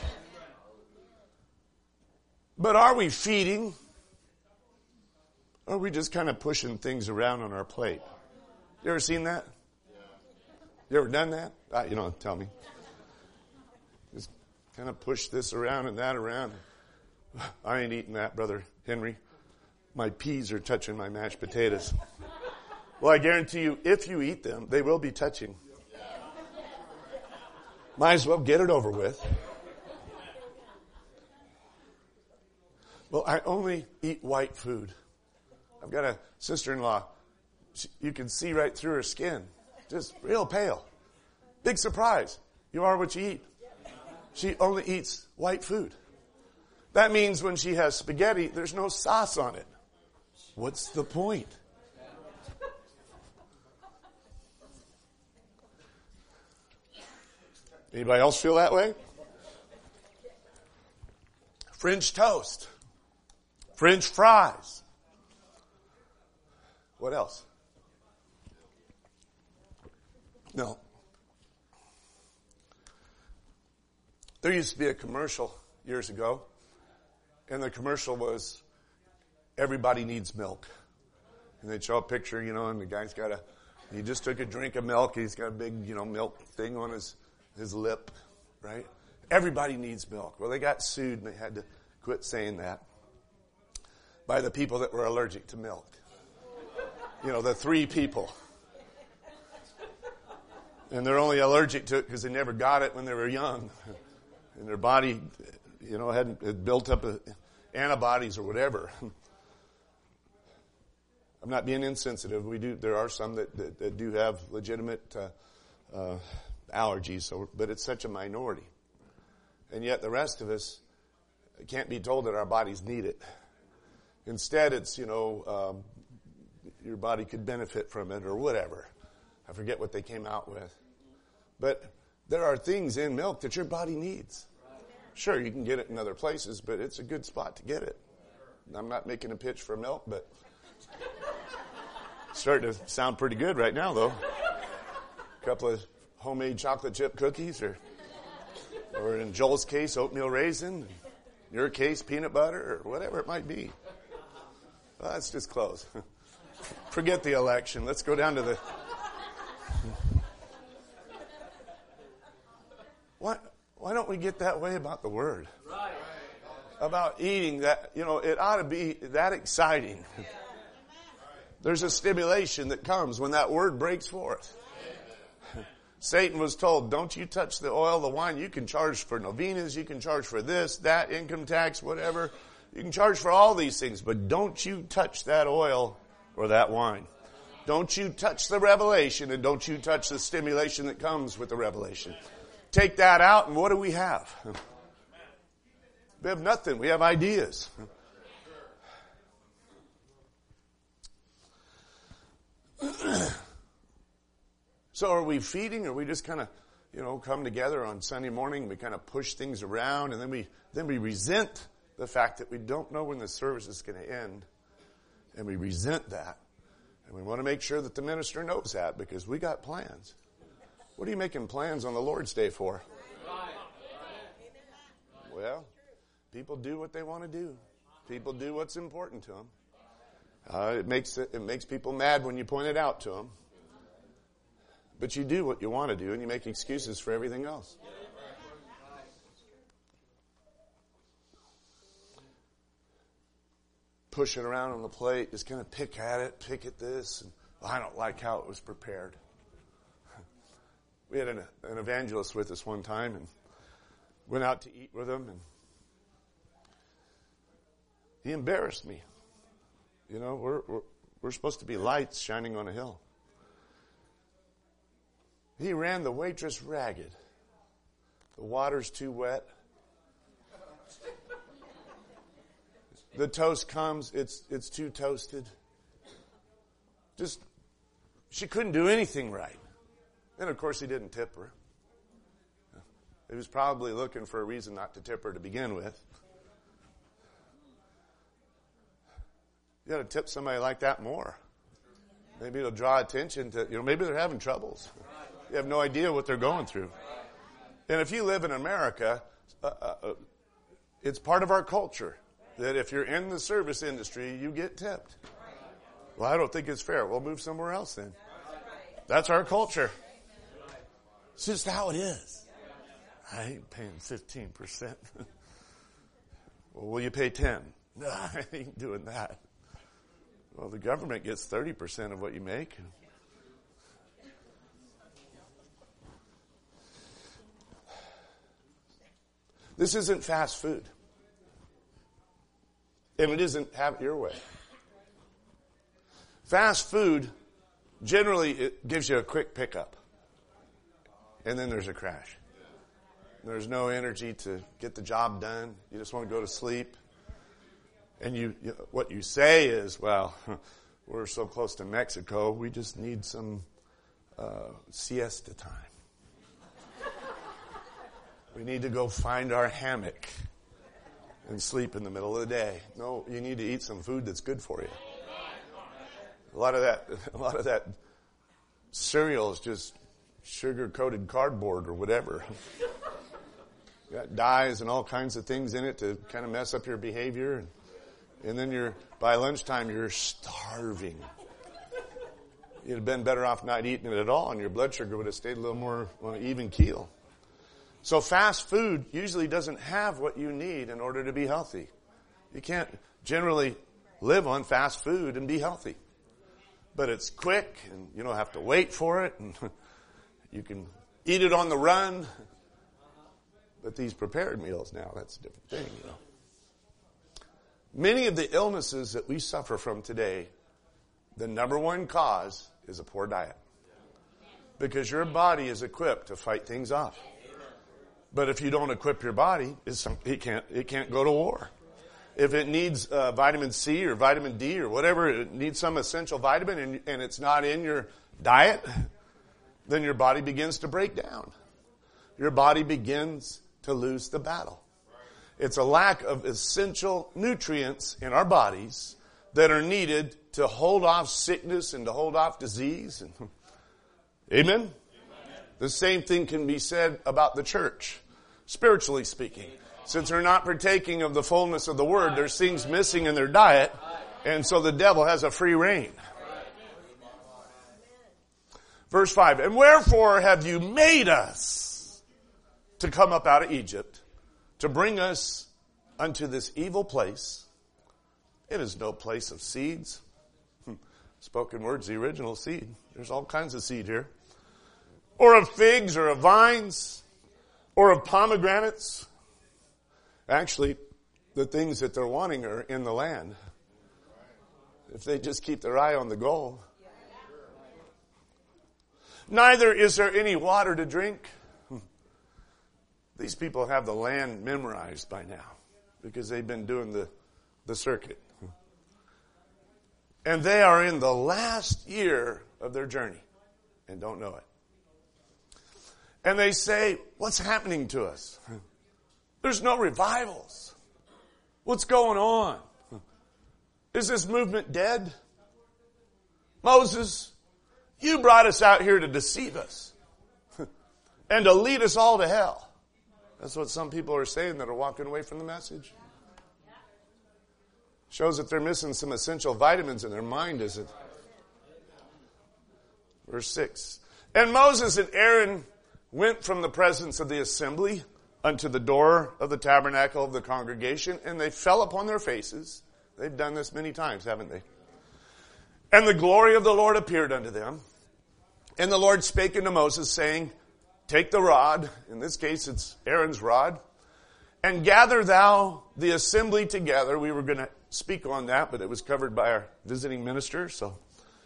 But are we feeding? Or are we just kind of pushing things around on our plate? You ever seen that? You ever done that? You don't tell me. Just kind of push this around and that around. I ain't eating that, Brother Henry. My peas are touching my mashed potatoes. Well, I guarantee you, if you eat them, they will be touching. Might as well get it over with. Well, I only eat white food. I've got a sister-in-law. You can see right through her skin. Just real pale. Big surprise. You are what you eat. She only eats white food. That means when she has spaghetti, there's no sauce on it. What's the point? Anybody else feel that way? French toast. French fries. What else? No. There used to be a commercial years ago, and the commercial was, everybody needs milk. And they'd show a picture, and the guy's got He just took a drink of milk. He's got a big, milk thing on his lip, right? Everybody needs milk. Well, they got sued and they had to quit saying that by the people that were allergic to milk. The 3 people. And they're only allergic to it because they never got it when they were young. And their body, had built up antibodies or whatever. I'm not being insensitive. There are some that do have legitimate allergies, but it's such a minority. And yet the rest of us can't be told that our bodies need it. Instead, it's, your body could benefit from it or whatever. I forget what they came out with. But there are things in milk that your body needs. Sure, you can get it in other places, but it's a good spot to get it. I'm not making a pitch for milk, but it's starting to sound pretty good right now, though. A couple of homemade chocolate chip cookies, or in Joel's case, oatmeal raisin. In your case, peanut butter, or whatever it might be. Well, let's just close. Forget the election. Let's go down to the... Why don't we get that way about the Word? About eating that, it ought to be that exciting. There's a stimulation that comes when that Word breaks forth. Satan was told, don't you touch the oil, the wine. You can charge for novenas, you can charge for this, that, income tax, whatever. You can charge for all these things, but don't you touch that oil or that wine. Don't you touch the revelation, and don't you touch the stimulation that comes with the revelation. Take that out, and what do we have? We have nothing. We have ideas. So are we feeding, or are we just kind of, come together on Sunday morning and we kind of push things around, and then we resent the fact that we don't know when the service is going to end, and we resent that. And we want to make sure that the minister knows that, because we got plans. What are you making plans on the Lord's Day for? Well, people do what they want to do. People do what's important to them. It makes people mad when you point it out to them. But you do what you want to do, and you make excuses for everything else. Push it around on the plate, just kind of pick at this. And, I don't like how it was prepared. We had an evangelist with us one time and went out to eat with him, and he embarrassed me. We're supposed to be lights shining on a hill. He ran the waitress ragged. The water's too wet. The toast comes, it's too toasted. She couldn't do anything right. And of course he didn't tip her. He was probably looking for a reason not to tip her to begin with. You got to tip somebody like that more. Maybe it'll draw attention to, maybe they're having troubles. You have no idea what they're going through. And if you live in America, it's part of our culture that if you're in the service industry, you get tipped. Well, I don't think it's fair. We'll move somewhere else then. That's our culture. It's just how it is. I ain't paying 15%. Well, will you pay 10? No, I ain't doing that. Well, the government gets 30% of what you make. This isn't fast food. And it isn't have it your way. Fast food, generally, it gives you a quick pickup. And then there's a crash. There's no energy to get the job done. You just want to go to sleep. And what you say is, well, we're so close to Mexico, we just need some siesta time. We need to go find our hammock and sleep in the middle of the day. No, you need to eat some food that's good for you. A lot of that cereal is just sugar-coated cardboard or whatever. Got dyes and all kinds of things in it to kind of mess up your behavior. And then by lunchtime, you're starving. You'd have been better off not eating it at all, and your blood sugar would have stayed a little more on an even keel. So fast food usually doesn't have what you need in order to be healthy. You can't generally live on fast food and be healthy. But it's quick, and you don't have to wait for it, and you can eat it on the run. But these prepared meals now, that's a different thing, you know. Many of the illnesses that we suffer from today, the number one cause is a poor diet. Because your body is equipped to fight things off. But if you don't equip your body, it can't go to war. If it needs vitamin C or vitamin D or whatever, it needs some essential vitamin and it's not in your diet, then your body begins to break down. Your body begins to lose the battle. It's a lack of essential nutrients in our bodies that are needed to hold off sickness and to hold off disease. Amen? The same thing can be said about the church, spiritually speaking. Since they're not partaking of the fullness of the word, there's things missing in their diet, and so the devil has a free reign. Verse 5, and wherefore have you made us to come up out of Egypt, to bring us unto this evil place? It is no place of seeds. Spoken word's the original seed. There's all kinds of seed here. Or of figs, or of vines, or of pomegranates. Actually, the things that they're wanting are in the land. If they just keep their eye on the goal. Neither is there any water to drink. These people have the land memorized by now because they've been doing the circuit. And they are in the last year of their journey and don't know it. And they say, what's happening to us? There's no revivals. What's going on? Is this movement dead? Moses, you brought us out here to deceive us and to lead us all to hell. That's what some people are saying that are walking away from the message. Shows that they're missing some essential vitamins in their mind, isn't it? Verse 6. And Moses and Aaron went from the presence of the assembly unto the door of the tabernacle of the congregation, and they fell upon their faces. They've done this many times, haven't they? And the glory of the Lord appeared unto them. And the Lord spake unto Moses, saying, take the rod, in this case it's Aaron's rod, and gather thou the assembly together. We were going to speak on that, but it was covered by our visiting minister, so.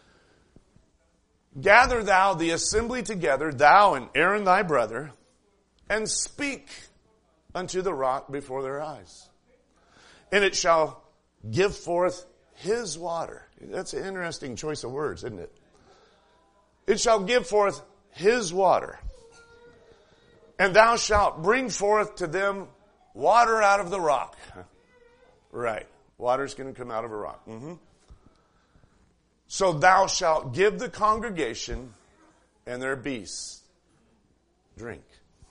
Gather thou the assembly together, thou and Aaron thy brother, and speak unto the rock before their eyes. And it shall give forth his water. That's an interesting choice of words, isn't it? It shall give forth his water. And thou shalt bring forth to them water out of the rock. Right. Water's going to come out of a rock. So thou shalt give the congregation and their beasts drink.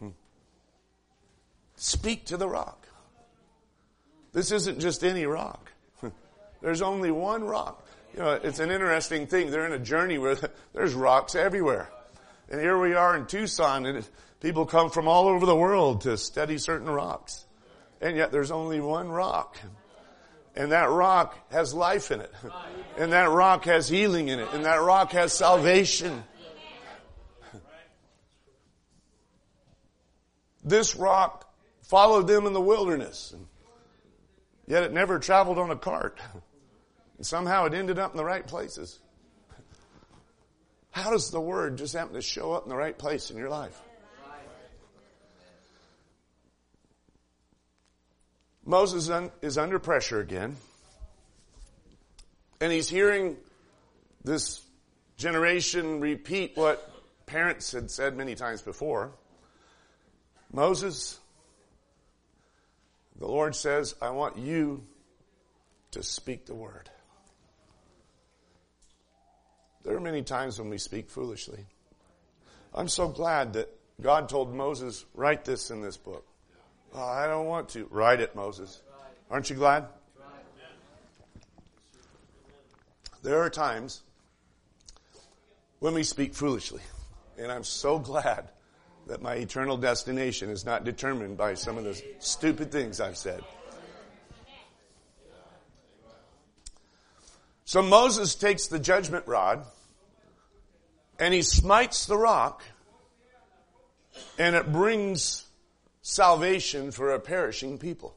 Speak to the rock. This isn't just any rock. There's only one rock. You know, it's an interesting thing. They're in a journey where there's rocks everywhere. And here we are in Tucson, and people come from all over the world to study certain rocks. And yet there's only one rock. And that rock has life in it. And that rock has healing in it. And that rock has salvation. This rock followed them in the wilderness. Yet it never traveled on a cart. And somehow it ended up in the right places. How does the word just happen to show up in the right place in your life? Moses is under pressure again. And he's hearing this generation repeat what parents had said many times before. Moses, the Lord says, I want you to speak the word. There are many times when we speak foolishly. I'm so glad that God told Moses, write this in this book. Oh, I don't want to. Write it, Moses. Aren't you glad? There are times when we speak foolishly. And I'm so glad that my eternal destination is not determined by some of the stupid things I've said. So Moses takes the judgment rod and he smites the rock, and it brings salvation for a perishing people.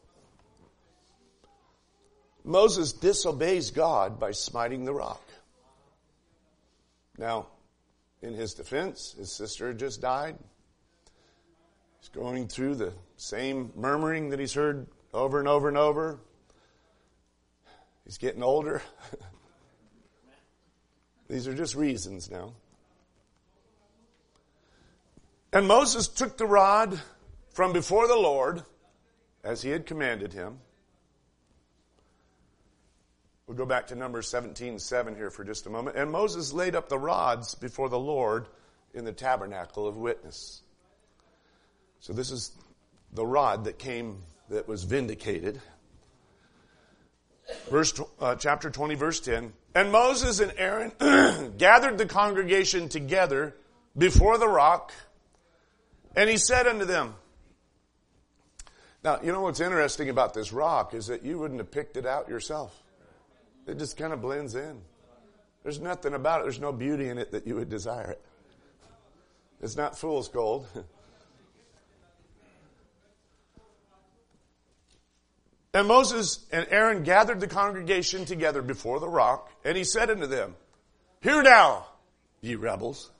Moses disobeys God by smiting the rock. Now, in his defense, his sister had just died. He's going through the same murmuring that he's heard over and over and over. He's getting older. These are just reasons now. And Moses took the rod from before the Lord, as he had commanded him. We'll go back to Numbers 17:7 here for just a moment. And Moses laid up the rods before the Lord in the tabernacle of witness. So this is the rod that was vindicated. Chapter 20, verse 10. And Moses and Aaron gathered the congregation together before the rock, and he said unto them. Now, you know what's interesting about this rock is that you wouldn't have picked it out yourself. It just kind of blends in. There's nothing about it. There's no beauty in it that you would desire it. It's not fool's gold. And Moses and Aaron gathered the congregation together before the rock, and he said unto them, Hear now, ye rebels,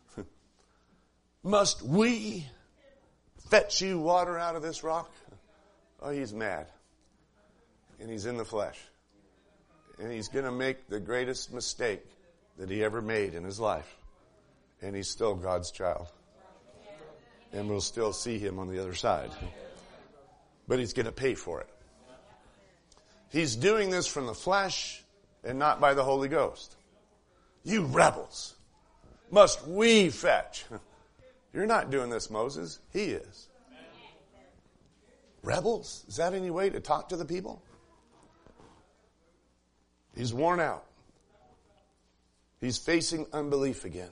must we fetch you water out of this rock? Oh, he's mad. And he's in the flesh. And he's going to make the greatest mistake that he ever made in his life. And he's still God's child. And we'll still see him on the other side. But he's going to pay for it. He's doing this from the flesh and not by the Holy Ghost. You rebels, must we fetch? You're not doing this, Moses. He is. Rebels? Is that any way to talk to the people? He's worn out. He's facing unbelief again.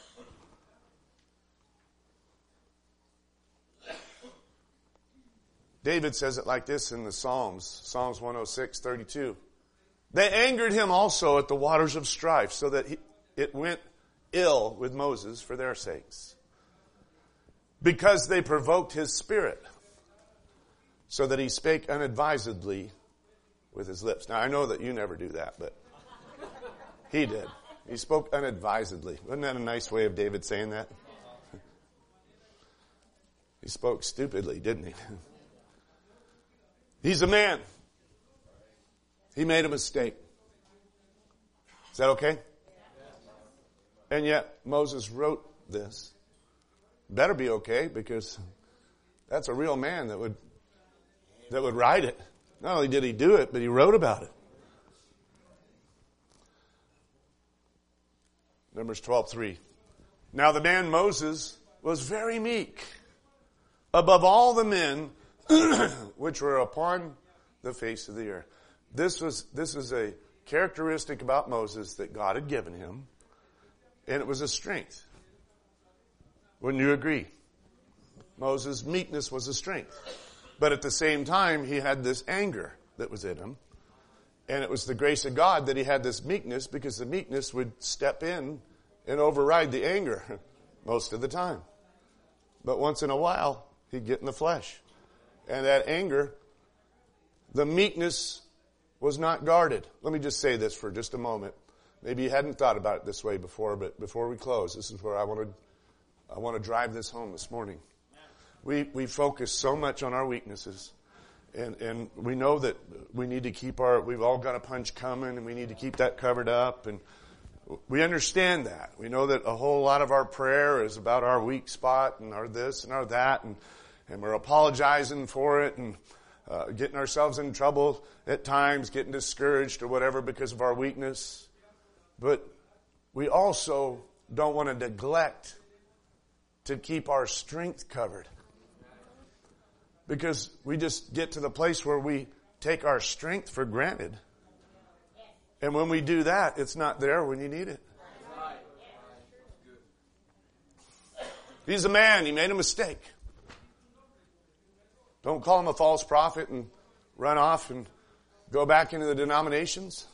David says it like this in the Psalms, Psalms 106:32. They angered him also at the waters of strife, so that it went ill with Moses for their sakes. Because they provoked his spirit, so that he spake unadvisedly with his lips. Now, I know that you never do that, but he did. He spoke unadvisedly. Wasn't that a nice way of David saying that? He spoke stupidly, didn't he? He's a man. He made a mistake. Is that okay? And yet, Moses wrote this. Better be okay, because that's a real man that would write it. Not only did he do it, but he wrote about it. Numbers 12:3. Now the man Moses was very meek, above all the men which were upon the face of the earth. This is a characteristic about Moses that God had given him, and it was a strength. Wouldn't you agree? Moses' meekness was a strength. But at the same time, he had this anger that was in him. And it was the grace of God that he had this meekness, because the meekness would step in and override the anger most of the time. But once in a while, he'd get in the flesh. And that anger, the meekness was not guarded. Let me just say this for just a moment. Maybe you hadn't thought about it this way before, but before we close, this is where I want to drive this home this morning. We focus so much on our weaknesses, and we know that we need to keep we've all got a punch coming, and we need to keep that covered up, and we understand that. We know that a whole lot of our prayer is about our weak spot and our this and our that, and we're apologizing for it, and getting ourselves in trouble at times, getting discouraged or whatever because of our weakness. But we also don't want to neglect to keep our strength covered. Because we just get to the place where we take our strength for granted. And when we do that, it's not there when you need it. He's a man. He made a mistake. Don't call him a false prophet and run off and go back into the denominations.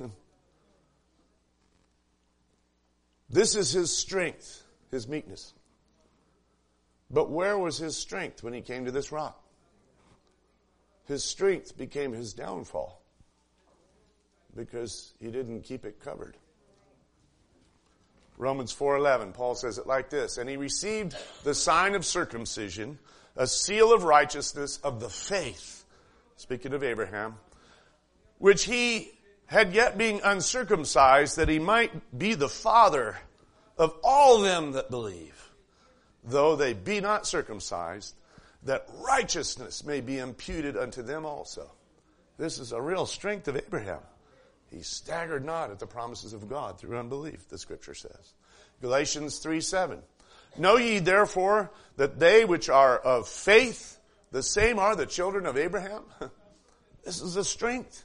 This is his strength, his meekness. But where was his strength when he came to this rock? His strength became his downfall because he didn't keep it covered. Romans 4:11, Paul says it like this, and he received the sign of circumcision, a seal of righteousness of the faith, speaking of Abraham, which he had yet being uncircumcised, that he might be the father of all them that believe, though they be not circumcised, that righteousness may be imputed unto them also. This is a real strength of Abraham. He staggered not at the promises of God through unbelief, the scripture says. Galatians 3:7. Know ye therefore that they which are of faith, the same are the children of Abraham? This is a strength.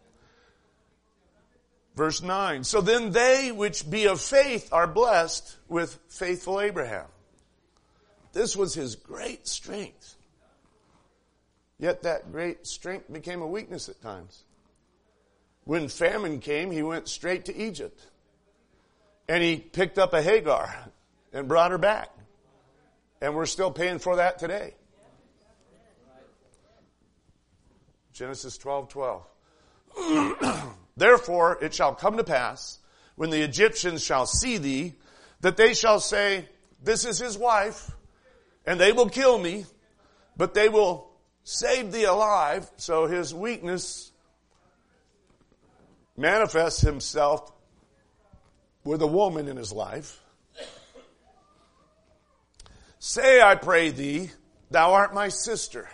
Verse 9. So then they which be of faith are blessed with faithful Abraham. This was his great strength. Yet that great strength became a weakness at times. When famine came, he went straight to Egypt. And he picked up a Hagar and brought her back. And we're still paying for that today. Genesis 12:12. Therefore it shall come to pass, when the Egyptians shall see thee, that they shall say, this is his wife, and they will kill me, but they will save thee alive. So his weakness manifests himself with a woman in his life. Say, I pray thee, thou art my sister.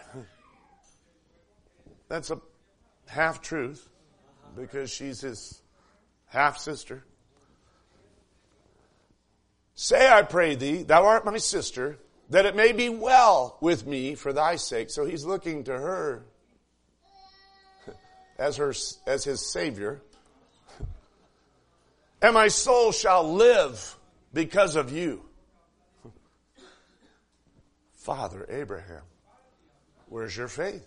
That's a half-truth, because she's his half-sister. Say, I pray thee, thou art my sister, that it may be well with me for thy sake. So he's looking to her as his Savior. And my soul shall live because of you. Father Abraham, where's your faith?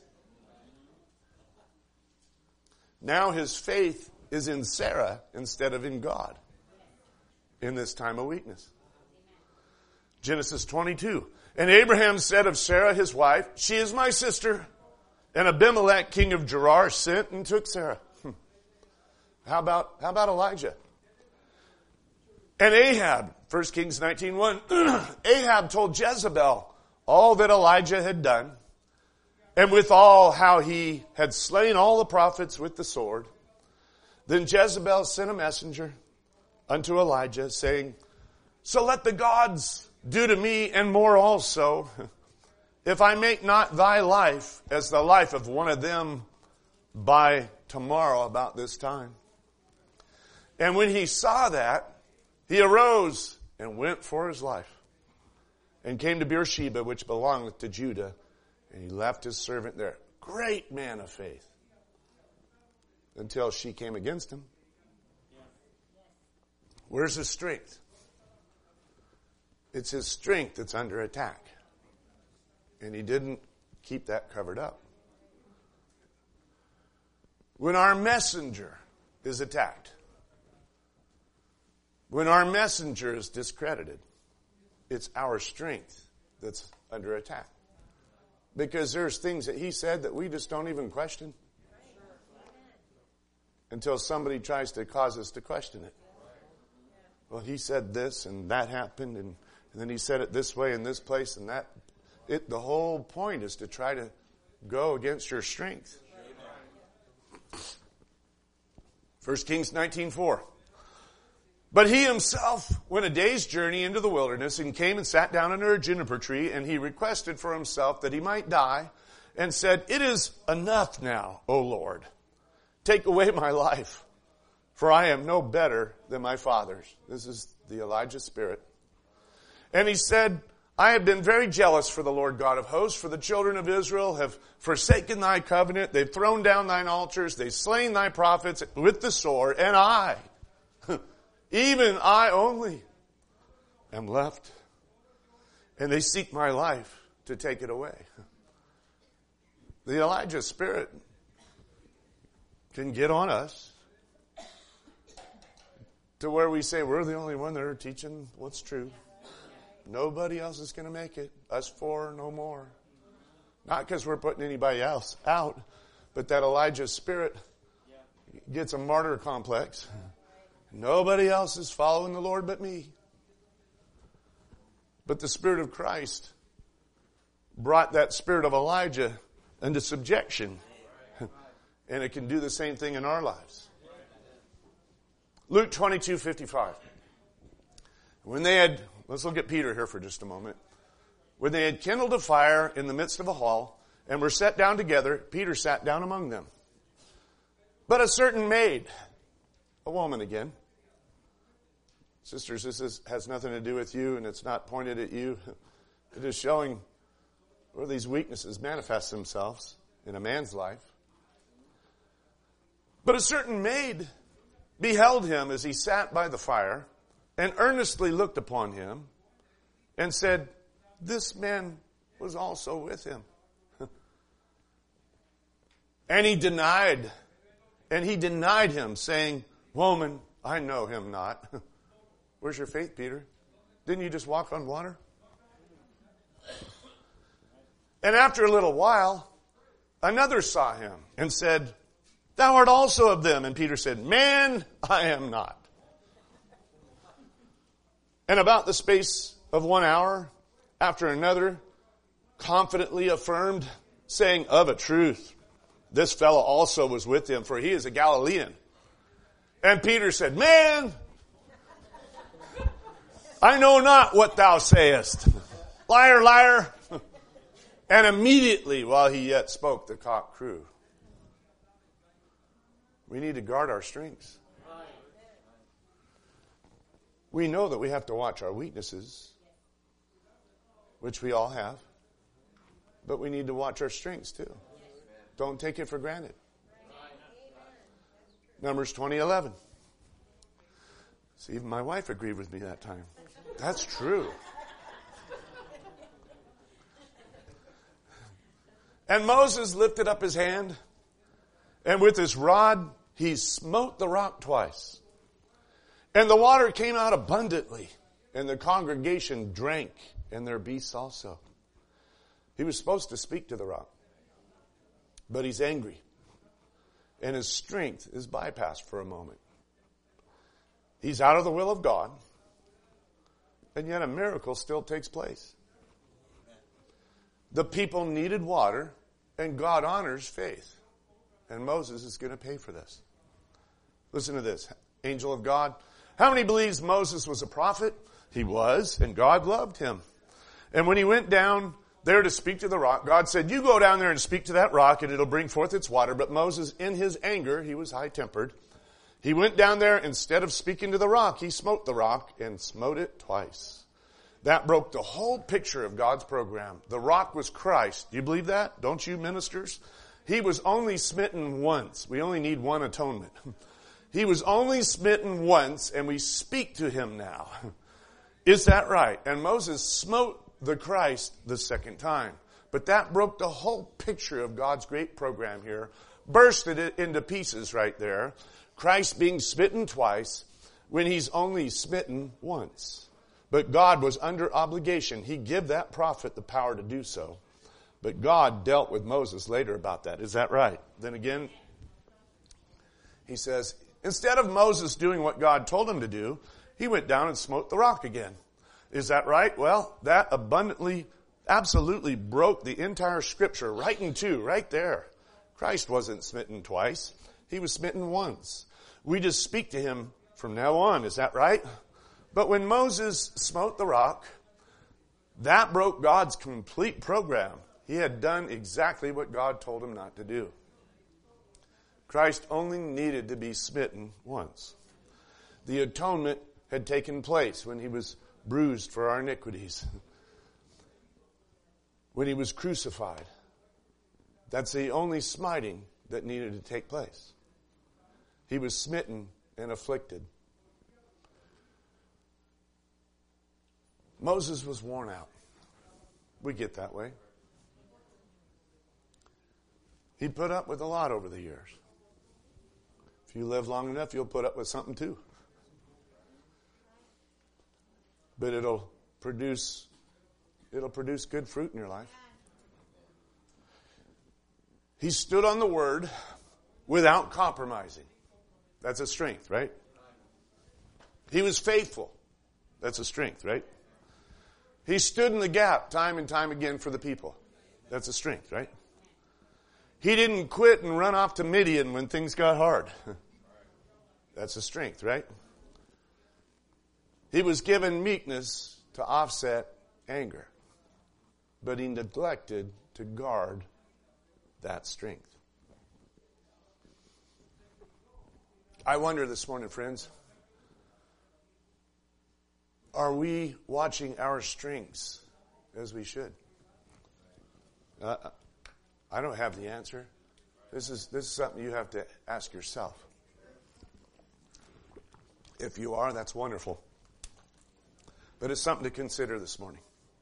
Now his faith is in Sarah instead of in God in this time of weakness. Genesis 22. And Abraham said of Sarah his wife, she is my sister. And Abimelech, king of Gerar, sent and took Sarah. How about Elijah? And Ahab, 1 Kings 19:1, Ahab told Jezebel all that Elijah had done, and withal how he had slain all the prophets with the sword. Then Jezebel sent a messenger unto Elijah, saying, so let the gods do to me and more also, if I make not thy life as the life of one of them by tomorrow about this time. And when he saw that, he arose and went for his life, and came to Beersheba, which belongeth to Judah, and he left his servant there. Great man of faith. Until she came against him. Where's his strength? It's his strength that's under attack. And he didn't keep that covered up. When our messenger is attacked, when our messenger is discredited, it's our strength that's under attack. Because there's things that he said that we just don't even question until somebody tries to cause us to question it. Well, he said this and that happened, and then he said it this way in this place and that. The whole point is to try to go against your strength. 1 Kings 19:4. But he himself went a day's journey into the wilderness and came and sat down under a juniper tree, and he requested for himself that he might die, and said, it is enough now, O Lord. Take away my life, for I am no better than my fathers. This is the Elijah spirit. And he said, I have been very jealous for the Lord God of hosts, for the children of Israel have forsaken thy covenant. They've thrown down thine altars. They've slain thy prophets with the sword. And I, even I only, am left. and they seek my life to take it away. The Elijah spirit can get on us to where we say we're the only one that are teaching what's true. Nobody else is going to make it. Us four, no more. Not because we're putting anybody else out, but that Elijah spirit gets a martyr complex. Nobody else is following the Lord but me. But the Spirit of Christ brought that spirit of Elijah into subjection. And it can do the same thing in our lives. Luke 22:55. When they had, let's look at Peter here for just a moment. When they had kindled a fire in the midst of a hall and were set down together, Peter sat down among them. But a certain maid, a woman again. Sisters, this has nothing to do with you, and it's not pointed at you. It is showing where these weaknesses manifest themselves in a man's life. But a certain maid beheld him as he sat by the fire and earnestly looked upon him and said, this man was also with him. And he denied him, saying, woman, I know him not. Where's your faith, Peter? Didn't you just walk on water? And after a little while, another saw him and said, thou art also of them. And Peter said, man, I am not. And about the space of 1 hour, after another confidently affirmed, saying, of a truth, this fellow also was with him, for he is a Galilean. And Peter said, man, I know not what thou sayest. Liar, liar. And immediately, while he yet spoke, the cock crew. We need to guard our strengths. We know that we have to watch our weaknesses, which we all have. But we need to watch our strengths too. Don't take it for granted. Numbers 20:11. See, even my wife agreed with me that time. That's true. And Moses lifted up his hand, and with his rod he smote the rock twice. And the water came out abundantly, and the congregation drank, and their beasts also. He was supposed to speak to the rock, but he's angry, and his strength is bypassed for a moment. He's out of the will of God, and yet a miracle still takes place. The people needed water, and God honors faith. And Moses is going to pay for this. Listen to this. Angel of God. How many believes Moses was a prophet? He was, and God loved him. And when he went down there to speak to the rock, God said, you go down there and speak to that rock, and it'll bring forth its water. But Moses, in his anger, he was high-tempered. He went down there, instead of speaking to the rock, he smote the rock and smote it twice. That broke the whole picture of God's program. The rock was Christ. Do you believe that? Don't you, ministers? He was only smitten once. We only need one atonement. He was only smitten once, and we speak to him now. Is that right? And Moses smote the Christ the second time. But that broke the whole picture of God's great program here. Bursted it into pieces right there. Christ being smitten twice when he's only smitten once. But God was under obligation. He gave that prophet the power to do so. But God dealt with Moses later about that. Is that right? Then again, he says, instead of Moses doing what God told him to do, he went down and smote the rock again. Is that right? Well, that abundantly, absolutely broke the entire scripture right in two, right there. Christ wasn't smitten twice. He was smitten once. We just speak to him from now on. Is that right? But when Moses smote the rock, that broke God's complete program. He had done exactly what God told him not to do. Christ only needed to be smitten once. The atonement had taken place when he was bruised for our iniquities. When he was crucified. That's the only smiting that needed to take place. He was smitten and afflicted. Moses was worn out. We get that way. He put up with a lot over the years. If you live long enough, you'll put up with something too. But it'll produce good fruit in your life. He stood on the word without compromising. That's a strength, right? He was faithful. That's a strength, right? He stood in the gap time and time again for the people. That's a strength, right? He didn't quit and run off to Midian when things got hard. That's a strength, right? He was given meekness to offset anger. But he neglected to guard that strength. I wonder this morning, friends, are we watching our strengths as we should? I don't have the answer. This is something you have to ask yourself. If you are, that's wonderful. But it's something to consider this morning.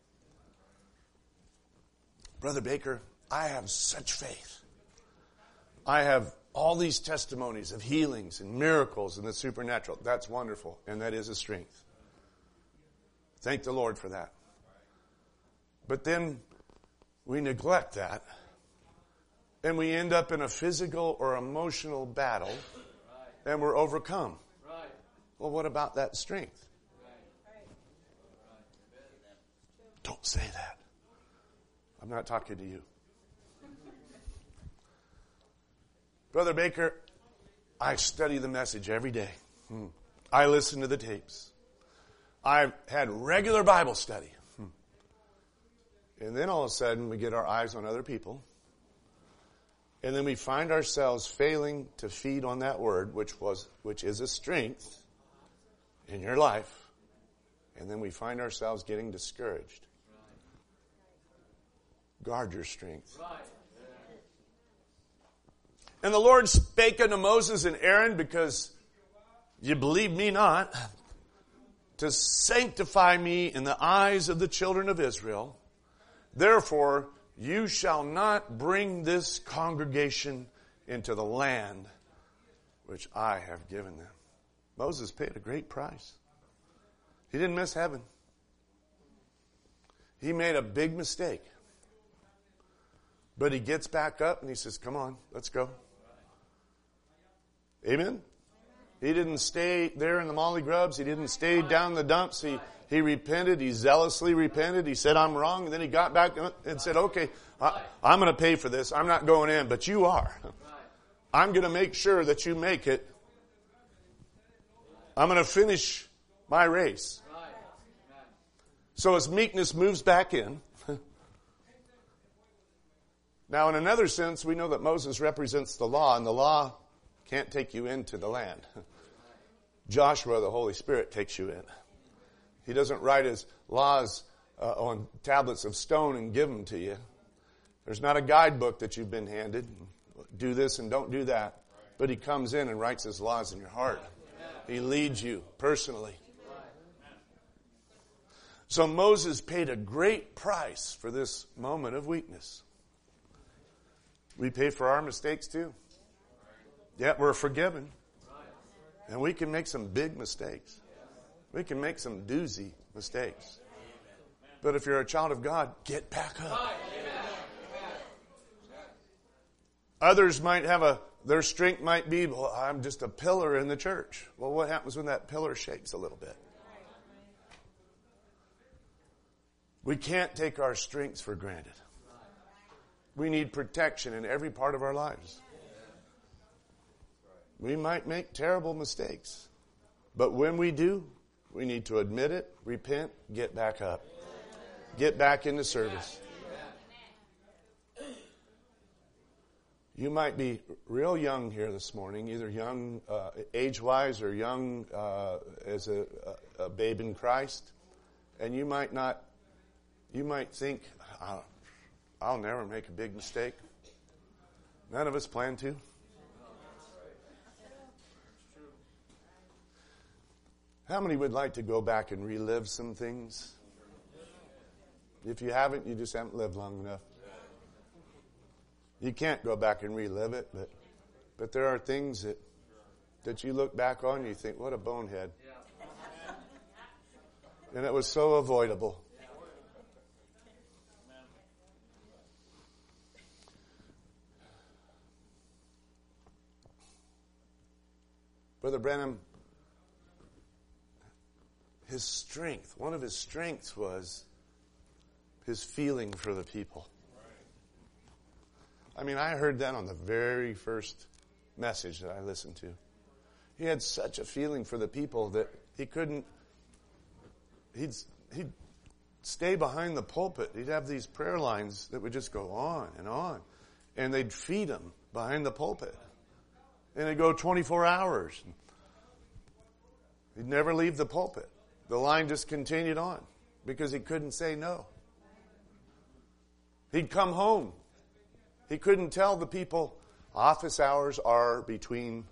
Brother Baker, I have such faith. I have all these testimonies of healings and miracles and the supernatural. That's wonderful, and that is a strength. Thank the Lord for that. But then we neglect that, and we end up in a physical or emotional battle, and we're overcome. Well, what about that strength? Don't say that. I'm not talking to you. Brother Baker, I study the message every day. I listen to the tapes. I've had regular Bible study. And then all of a sudden we get our eyes on other people. And then we find ourselves failing to feed on that word, which is a strength in your life. And then we find ourselves getting discouraged. Guard your strength. And the Lord spake unto Moses and Aaron, because you believe me not, to sanctify me in the eyes of the children of Israel. Therefore, you shall not bring this congregation into the land which I have given them. Moses paid a great price. He didn't miss heaven. He made a big mistake. But he gets back up and he says, come on, let's go. Amen? He didn't stay there in the molly grubs. He didn't stay down the dumps. He repented. He zealously repented. He said, I'm wrong. And then he got back and said, okay, I'm going to pay for this. I'm not going in, but you are. I'm going to make sure that you make it. I'm going to finish my race. So his meekness moves back in. Now, in another sense, we know that Moses represents the law, and the law can't take you into the land. Joshua, the Holy Spirit, takes you in. He doesn't write his laws on tablets of stone and give them to you. There's not a guidebook that you've been handed. Do this and don't do that. But he comes in and writes his laws in your heart. He leads you personally. So Moses paid a great price for this moment of weakness. We pay for our mistakes too. Yet we're forgiven. And we can make some big mistakes. We can make some doozy mistakes. But if you're a child of God, get back up. Others might have their strength might be, well, I'm just a pillar in the church. Well, what happens when that pillar shakes a little bit? We can't take our strengths for granted. We need protection in every part of our lives. We might make terrible mistakes. But when we do, we need to admit it, repent, get back up. Get back into service. You might be real young here this morning, either young age-wise or young as a babe in Christ. And you might think, I'll never make a big mistake. None of us plan to. How many would like to go back and relive some things? If you haven't, you just haven't lived long enough. You can't go back and relive it, but there are things that you look back on and you think, what a bonehead. And it was so avoidable. Brother Branham, his strength, one of his strengths was his feeling for the people. I mean, I heard that on the very first message that I listened to. He had such a feeling for the people that he'd stay behind the pulpit. He'd have these prayer lines that would just go on and on. And they'd feed him behind the pulpit. And it'd go 24 hours. He'd never leave the pulpit. The line just continued on because he couldn't say no. He'd come home. He couldn't tell the people office hours are between,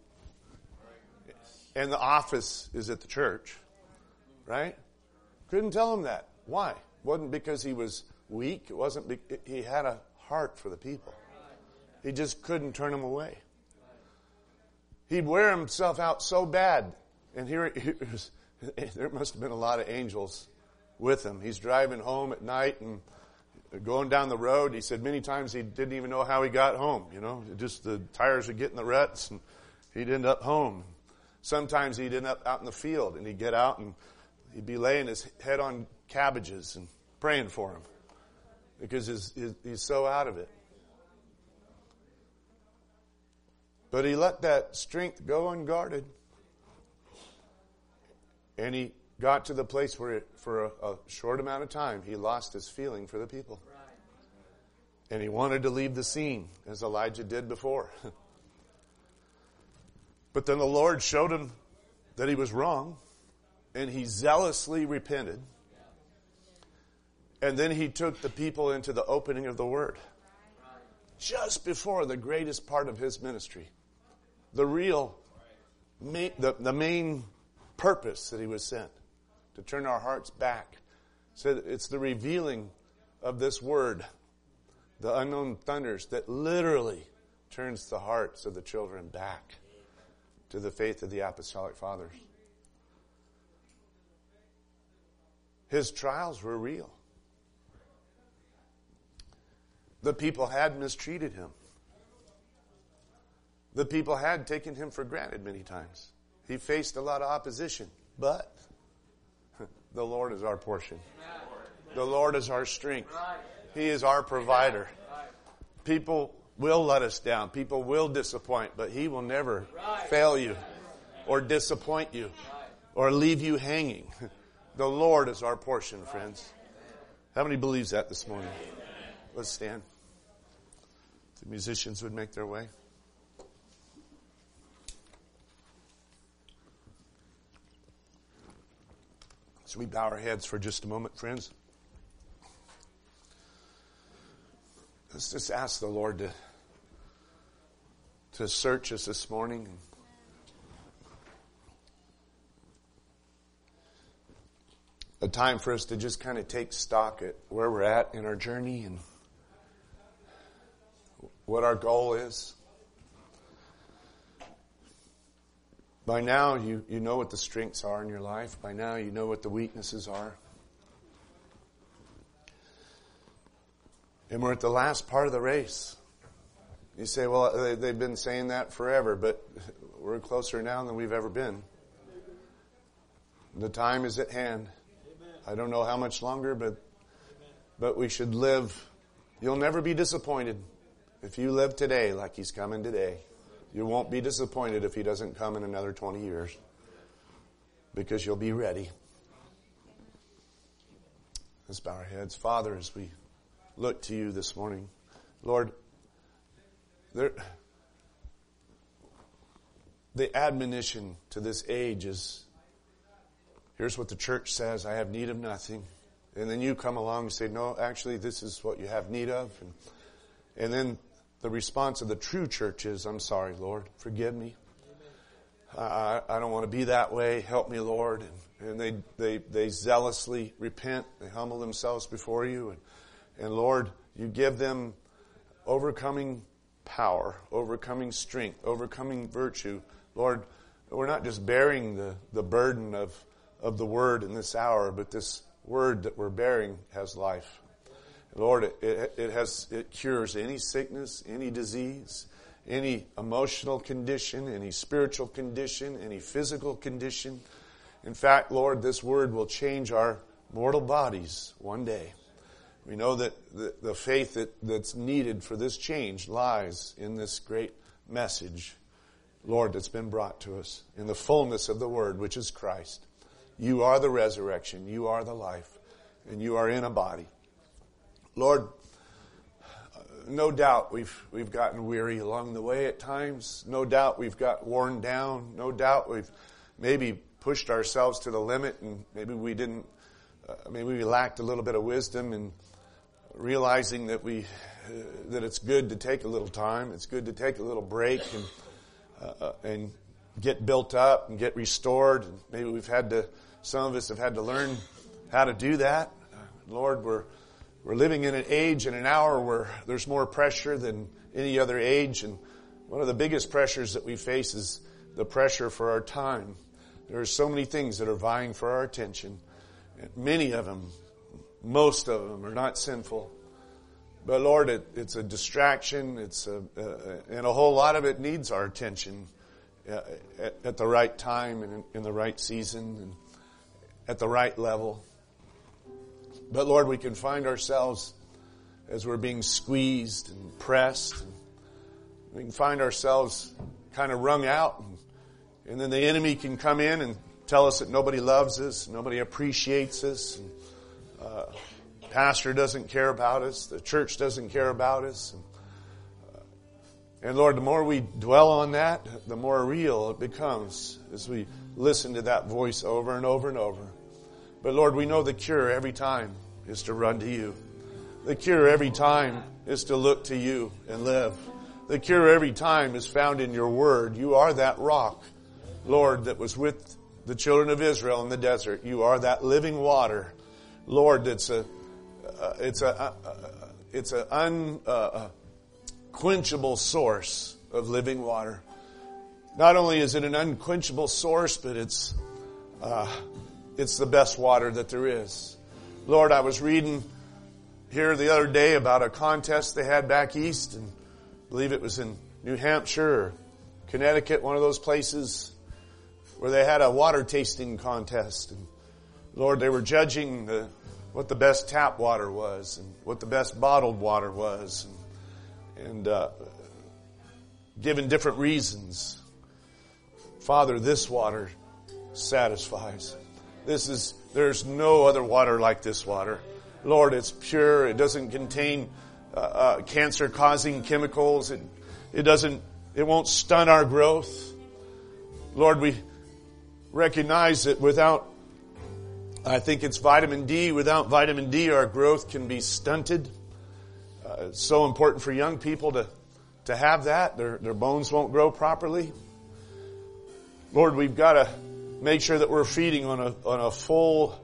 and the office is at the church, right? Couldn't tell them that. Why? It wasn't because he was weak. It wasn't. He had a heart for the people. He just couldn't turn them away. He'd wear himself out so bad, and there must have been a lot of angels with him. He's driving home at night and going down the road. He said many times he didn't even know how he got home. Just the tires would get in the ruts, and he'd end up home. Sometimes he'd end up out in the field, and he'd get out and he'd be laying his head on cabbages and praying for him because he's so out of it. But he let that strength go unguarded. And he got to the place where for a short amount of time, he lost his feeling for the people. And he wanted to leave the scene, as Elijah did before. But then the Lord showed him that he was wrong, and he zealously repented. And then he took the people into the opening of the Word. Just before the greatest part of his ministry. The main purpose that he was sent, to turn our hearts back. So it's the revealing of this Word, the unknown thunders, that literally turns the hearts of the children back to the faith of the apostolic fathers. His trials were real. The people had mistreated him. The people had taken him for granted many times. He faced a lot of opposition, but the Lord is our portion. The Lord is our strength. He is our provider. People will let us down. People will disappoint, but He will never fail you or disappoint you or leave you hanging. The Lord is our portion, friends. How many believes that this morning? Let's stand. The musicians would make their way. So we bow our heads for just a moment, friends. Let's just ask the Lord to search us this morning. A time for us to just kind of take stock at where we're at in our journey and what our goal is. By now, you know what the strengths are in your life. By now, you know what the weaknesses are. And we're at the last part of the race. You say, well, they've been saying that forever, but we're closer now than we've ever been. The time is at hand. I don't know how much longer, but we should live. You'll never be disappointed if you live today like He's coming today. You won't be disappointed if He doesn't come in another 20 years because you'll be ready. Let's bow our heads. Father, as we look to You this morning, Lord, the admonition to this age is, here's what the church says, I have need of nothing. And then you come along and say, no, actually, this is what you have need of. And then the response of the true church is, I'm sorry, Lord, forgive me. I don't want to be that way. Help me, Lord. and they zealously repent. They humble themselves before you. And Lord, you give them overcoming power, overcoming strength, overcoming virtue. Lord, we're not just bearing the burden of the word in this hour, but this word that we're bearing has life. Lord, it cures any sickness, any disease, any emotional condition, any spiritual condition, any physical condition. In fact, Lord, this word will change our mortal bodies one day. We know that the faith that's needed for this change lies in this great message, Lord, that's been brought to us in the fullness of the word, which is Christ. You are the resurrection, you are the life, and you are in a body. Lord, no doubt we've gotten weary along the way at times. No doubt we've got worn down. No doubt we've maybe pushed ourselves to the limit, and maybe we lacked a little bit of wisdom in realizing that that it's good to take a little time. It's good to take a little break and get built up and get restored. And maybe some of us have had to learn how to do that. Lord, we're living in an age and an hour where there's more pressure than any other age. And one of the biggest pressures that we face is the pressure for our time. There are so many things that are vying for our attention. And many of them, most of them, are not sinful. But Lord, it's a distraction. And a whole lot of it needs our attention at the right time and in the right season and at the right level. But Lord, we can find ourselves as we're being squeezed and pressed. And we can find ourselves kind of wrung out. And then the enemy can come in and tell us that nobody loves us, nobody appreciates us. And, pastor doesn't care about us. The church doesn't care about us. And Lord, the more we dwell on that, the more real it becomes as we listen to that voice over and over and over. But Lord, we know the cure every time is to run to you. The cure every time is to look to you and live. The cure every time is found in your word. You are that rock, Lord, that was with the children of Israel in the desert. You are that living water, Lord. It's an unquenchable source of living water. Not only is it an unquenchable source, but it's the best water that there is. Lord, I was reading here the other day about a contest they had back east, and I believe it was in New Hampshire or Connecticut, one of those places where they had a water tasting contest. And Lord, they were judging what the best tap water was and what the best bottled water was, and given different reasons. Father, this water satisfies. There's no other water like this water. Lord, it's pure. It doesn't contain cancer-causing chemicals. It won't stun our growth. Lord, we recognize that I think it's vitamin D. Without vitamin D, our growth can be stunted. It's so important for young people to have that. Their bones won't grow properly. Lord, we've got to make sure that we're feeding on the full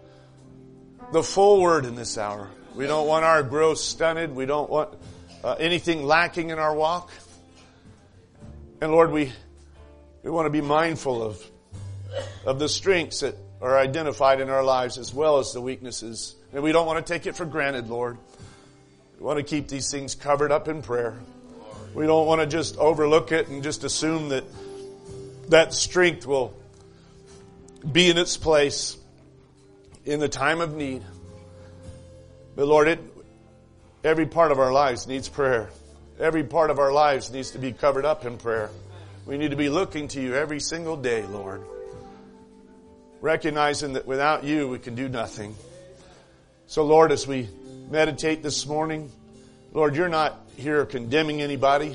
word in this hour. We don't want our growth stunted. We don't want anything lacking in our walk. And Lord, we want to be mindful of the strengths that are identified in our lives as well as the weaknesses. And we don't want to take it for granted, Lord. We want to keep these things covered up in prayer. We don't want to just overlook it and just assume that strength will be in its place in the time of need. But Lord, every part of our lives needs prayer. Every part of our lives needs to be covered up in prayer. We need to be looking to you every single day, Lord. Recognizing that without you, we can do nothing. So Lord, as we meditate this morning, Lord, you're not here condemning anybody.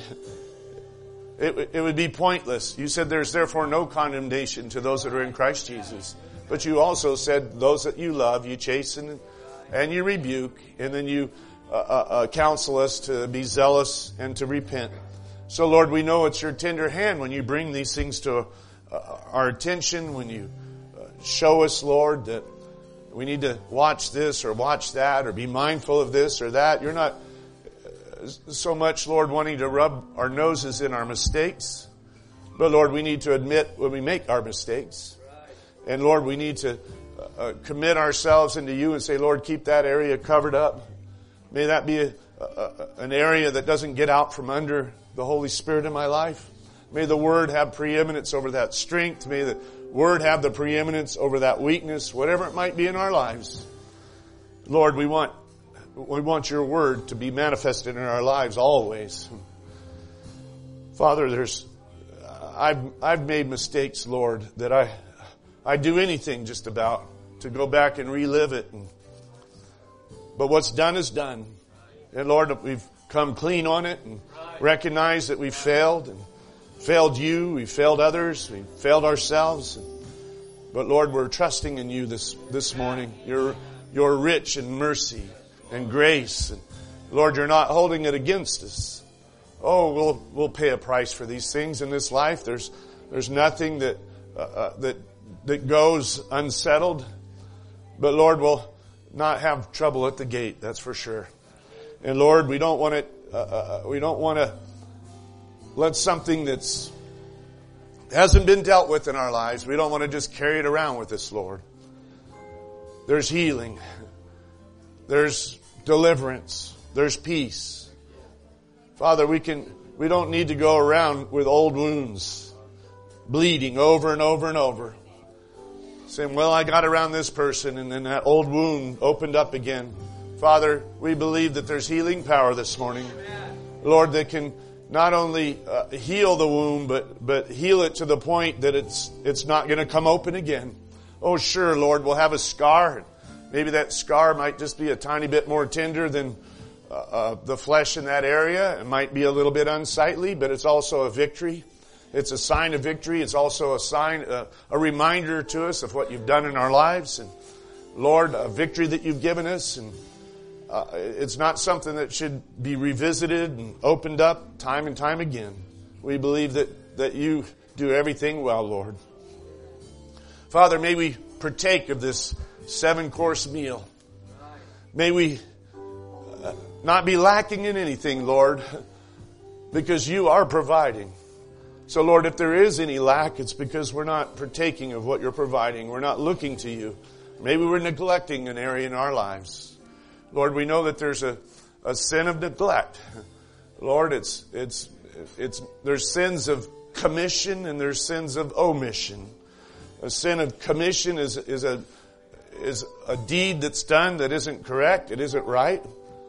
It would be pointless. You said there's therefore no condemnation to those that are in Christ Jesus. But you also said those that you love, you chasten and you rebuke, and then you counsel us to be zealous and to repent. So Lord, we know it's your tender hand when you bring these things to our attention, when you show us, Lord, that we need to watch this or watch that or be mindful of this or that. You're not so much, Lord, wanting to rub our noses in our mistakes. But, Lord, we need to admit when we make our mistakes. And, Lord, we need to commit ourselves into you and say, Lord, keep that area covered up. May that be an area that doesn't get out from under the Holy Spirit in my life. May the Word have preeminence over that strength. May the Word have the preeminence over that weakness, whatever it might be in our lives. Lord, we want your Word to be manifested in our lives always. Father, I've made mistakes, Lord, that I do anything just about to go back and relive it. But what's done is done. And Lord, we've come clean on it and recognize that we've failed and failed you, we've failed others, we've failed ourselves. But Lord, we're trusting in you this morning. You're rich in mercy and grace. And Lord, you're not holding it against us. Oh, we'll pay a price for these things in this life. There's nothing that goes unsettled. But Lord, we'll not have trouble at the gate, that's for sure. And Lord, we don't want to let something that's hasn't been dealt with in our lives, we don't want to just carry it around with us, Lord. There's healing. There's deliverance. There's peace. Father, we don't need to go around with old wounds, bleeding over and over and over. Saying, well, I got around this person and then that old wound opened up again. Father, we believe that there's healing power this morning. Lord, that can not only heal the wound, but heal it to the point that it's not going to come open again. Oh, sure, Lord, we'll have a scar. Maybe that scar might just be a tiny bit more tender than the flesh in that area. It might be a little bit unsightly, but it's also a victory. It's a sign of victory. It's also a sign, a reminder to us of what you've done in our lives. And Lord, a victory that you've given us. And it's not something that should be revisited and opened up time and time again. We believe that you do everything well, Lord. Father, may we partake of this 7-course meal. May we not be lacking in anything, Lord, because you are providing. So, Lord, if there is any lack, it's because we're not partaking of what you're providing. We're not looking to you. Maybe we're neglecting an area in our lives. Lord, we know that there's a sin of neglect. Lord, there's sins of commission and there's sins of omission. A sin of commission is a deed that's done that isn't correct, it isn't right.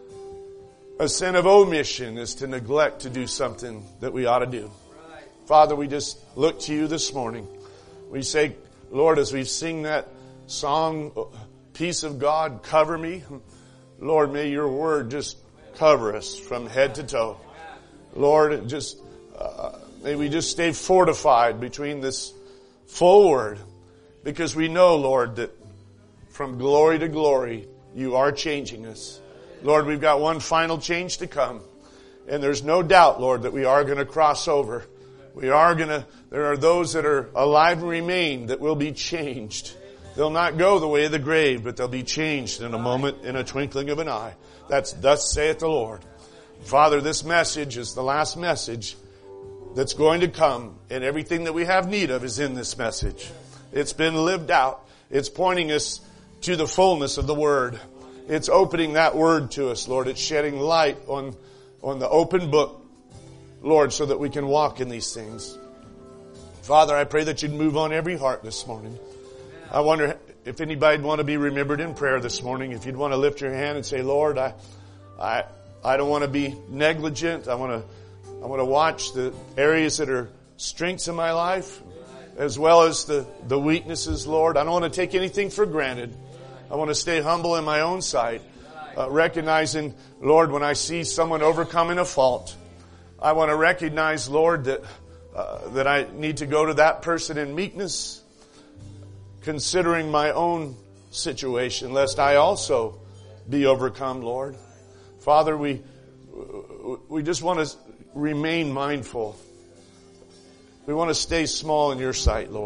A sin of omission is to neglect to do something that we ought to do. Father, we just look to you this morning. We say, Lord, as we sing that song, Peace of God, cover me. Lord, may your word just cover us from head to toe. Lord, may we just stay fortified between this full word. Because we know, Lord, that from glory to glory, you are changing us. Lord, we've got one final change to come. And there's no doubt, Lord, that we are going to cross over. There are those that are alive and remain that will be changed. They'll not go the way of the grave, but they'll be changed in a moment, in a twinkling of an eye. That's thus saith the Lord. Father, this message is the last message that's going to come, and everything that we have need of is in this message. It's been lived out. It's pointing us to the fullness of the Word. It's opening that Word to us, Lord. It's shedding light on the open book, Lord, so that we can walk in these things. Father, I pray that you'd move on every heart this morning. I wonder if anybody'd want to be remembered in prayer this morning. If you'd want to lift your hand and say, Lord, I don't want to be negligent. I want to watch the areas that are strengths in my life, as well as the weaknesses, Lord. I don't want to take anything for granted. I want to stay humble in my own sight, recognizing, Lord, when I see someone overcoming a fault, I want to recognize, Lord, that I need to go to that person in meekness, considering my own situation, lest I also be overcome, Lord. Father, we just want to remain mindful. We want to stay small in your sight, Lord.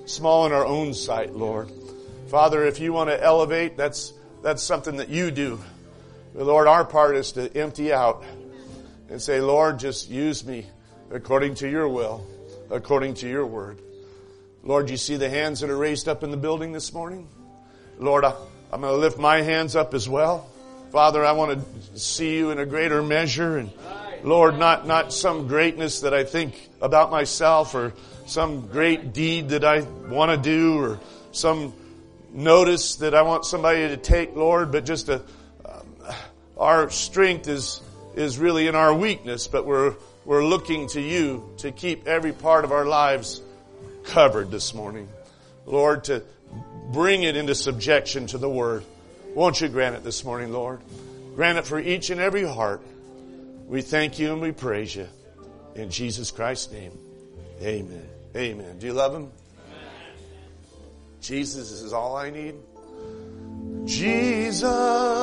small in our own sight, Lord. Father, if you want to elevate, that's something that you do. But Lord, our part is to empty out and say, Lord, just use me according to your will, according to your word. Lord, you see the hands that are raised up in the building this morning? Lord, I'm going to lift my hands up as well. Father, I want to see you in a greater measure. And Lord, not some greatness that I think about myself or some great deed that I want to do or some notice that I want somebody to take, Lord, but just our strength is really in our weakness, but we're looking to you to keep every part of our lives covered this morning. Lord, to bring it into subjection to the Word. Won't you grant it this morning, Lord? Grant it for each and every heart. We thank you and we praise you. In Jesus Christ's name, amen. Amen. Do you love Him? Jesus is all I need. Jesus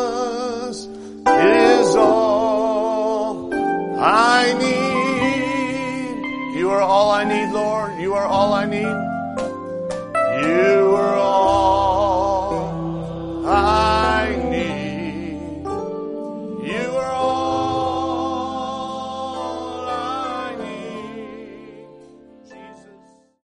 is all I need. You are all I need, Lord. You are all I need.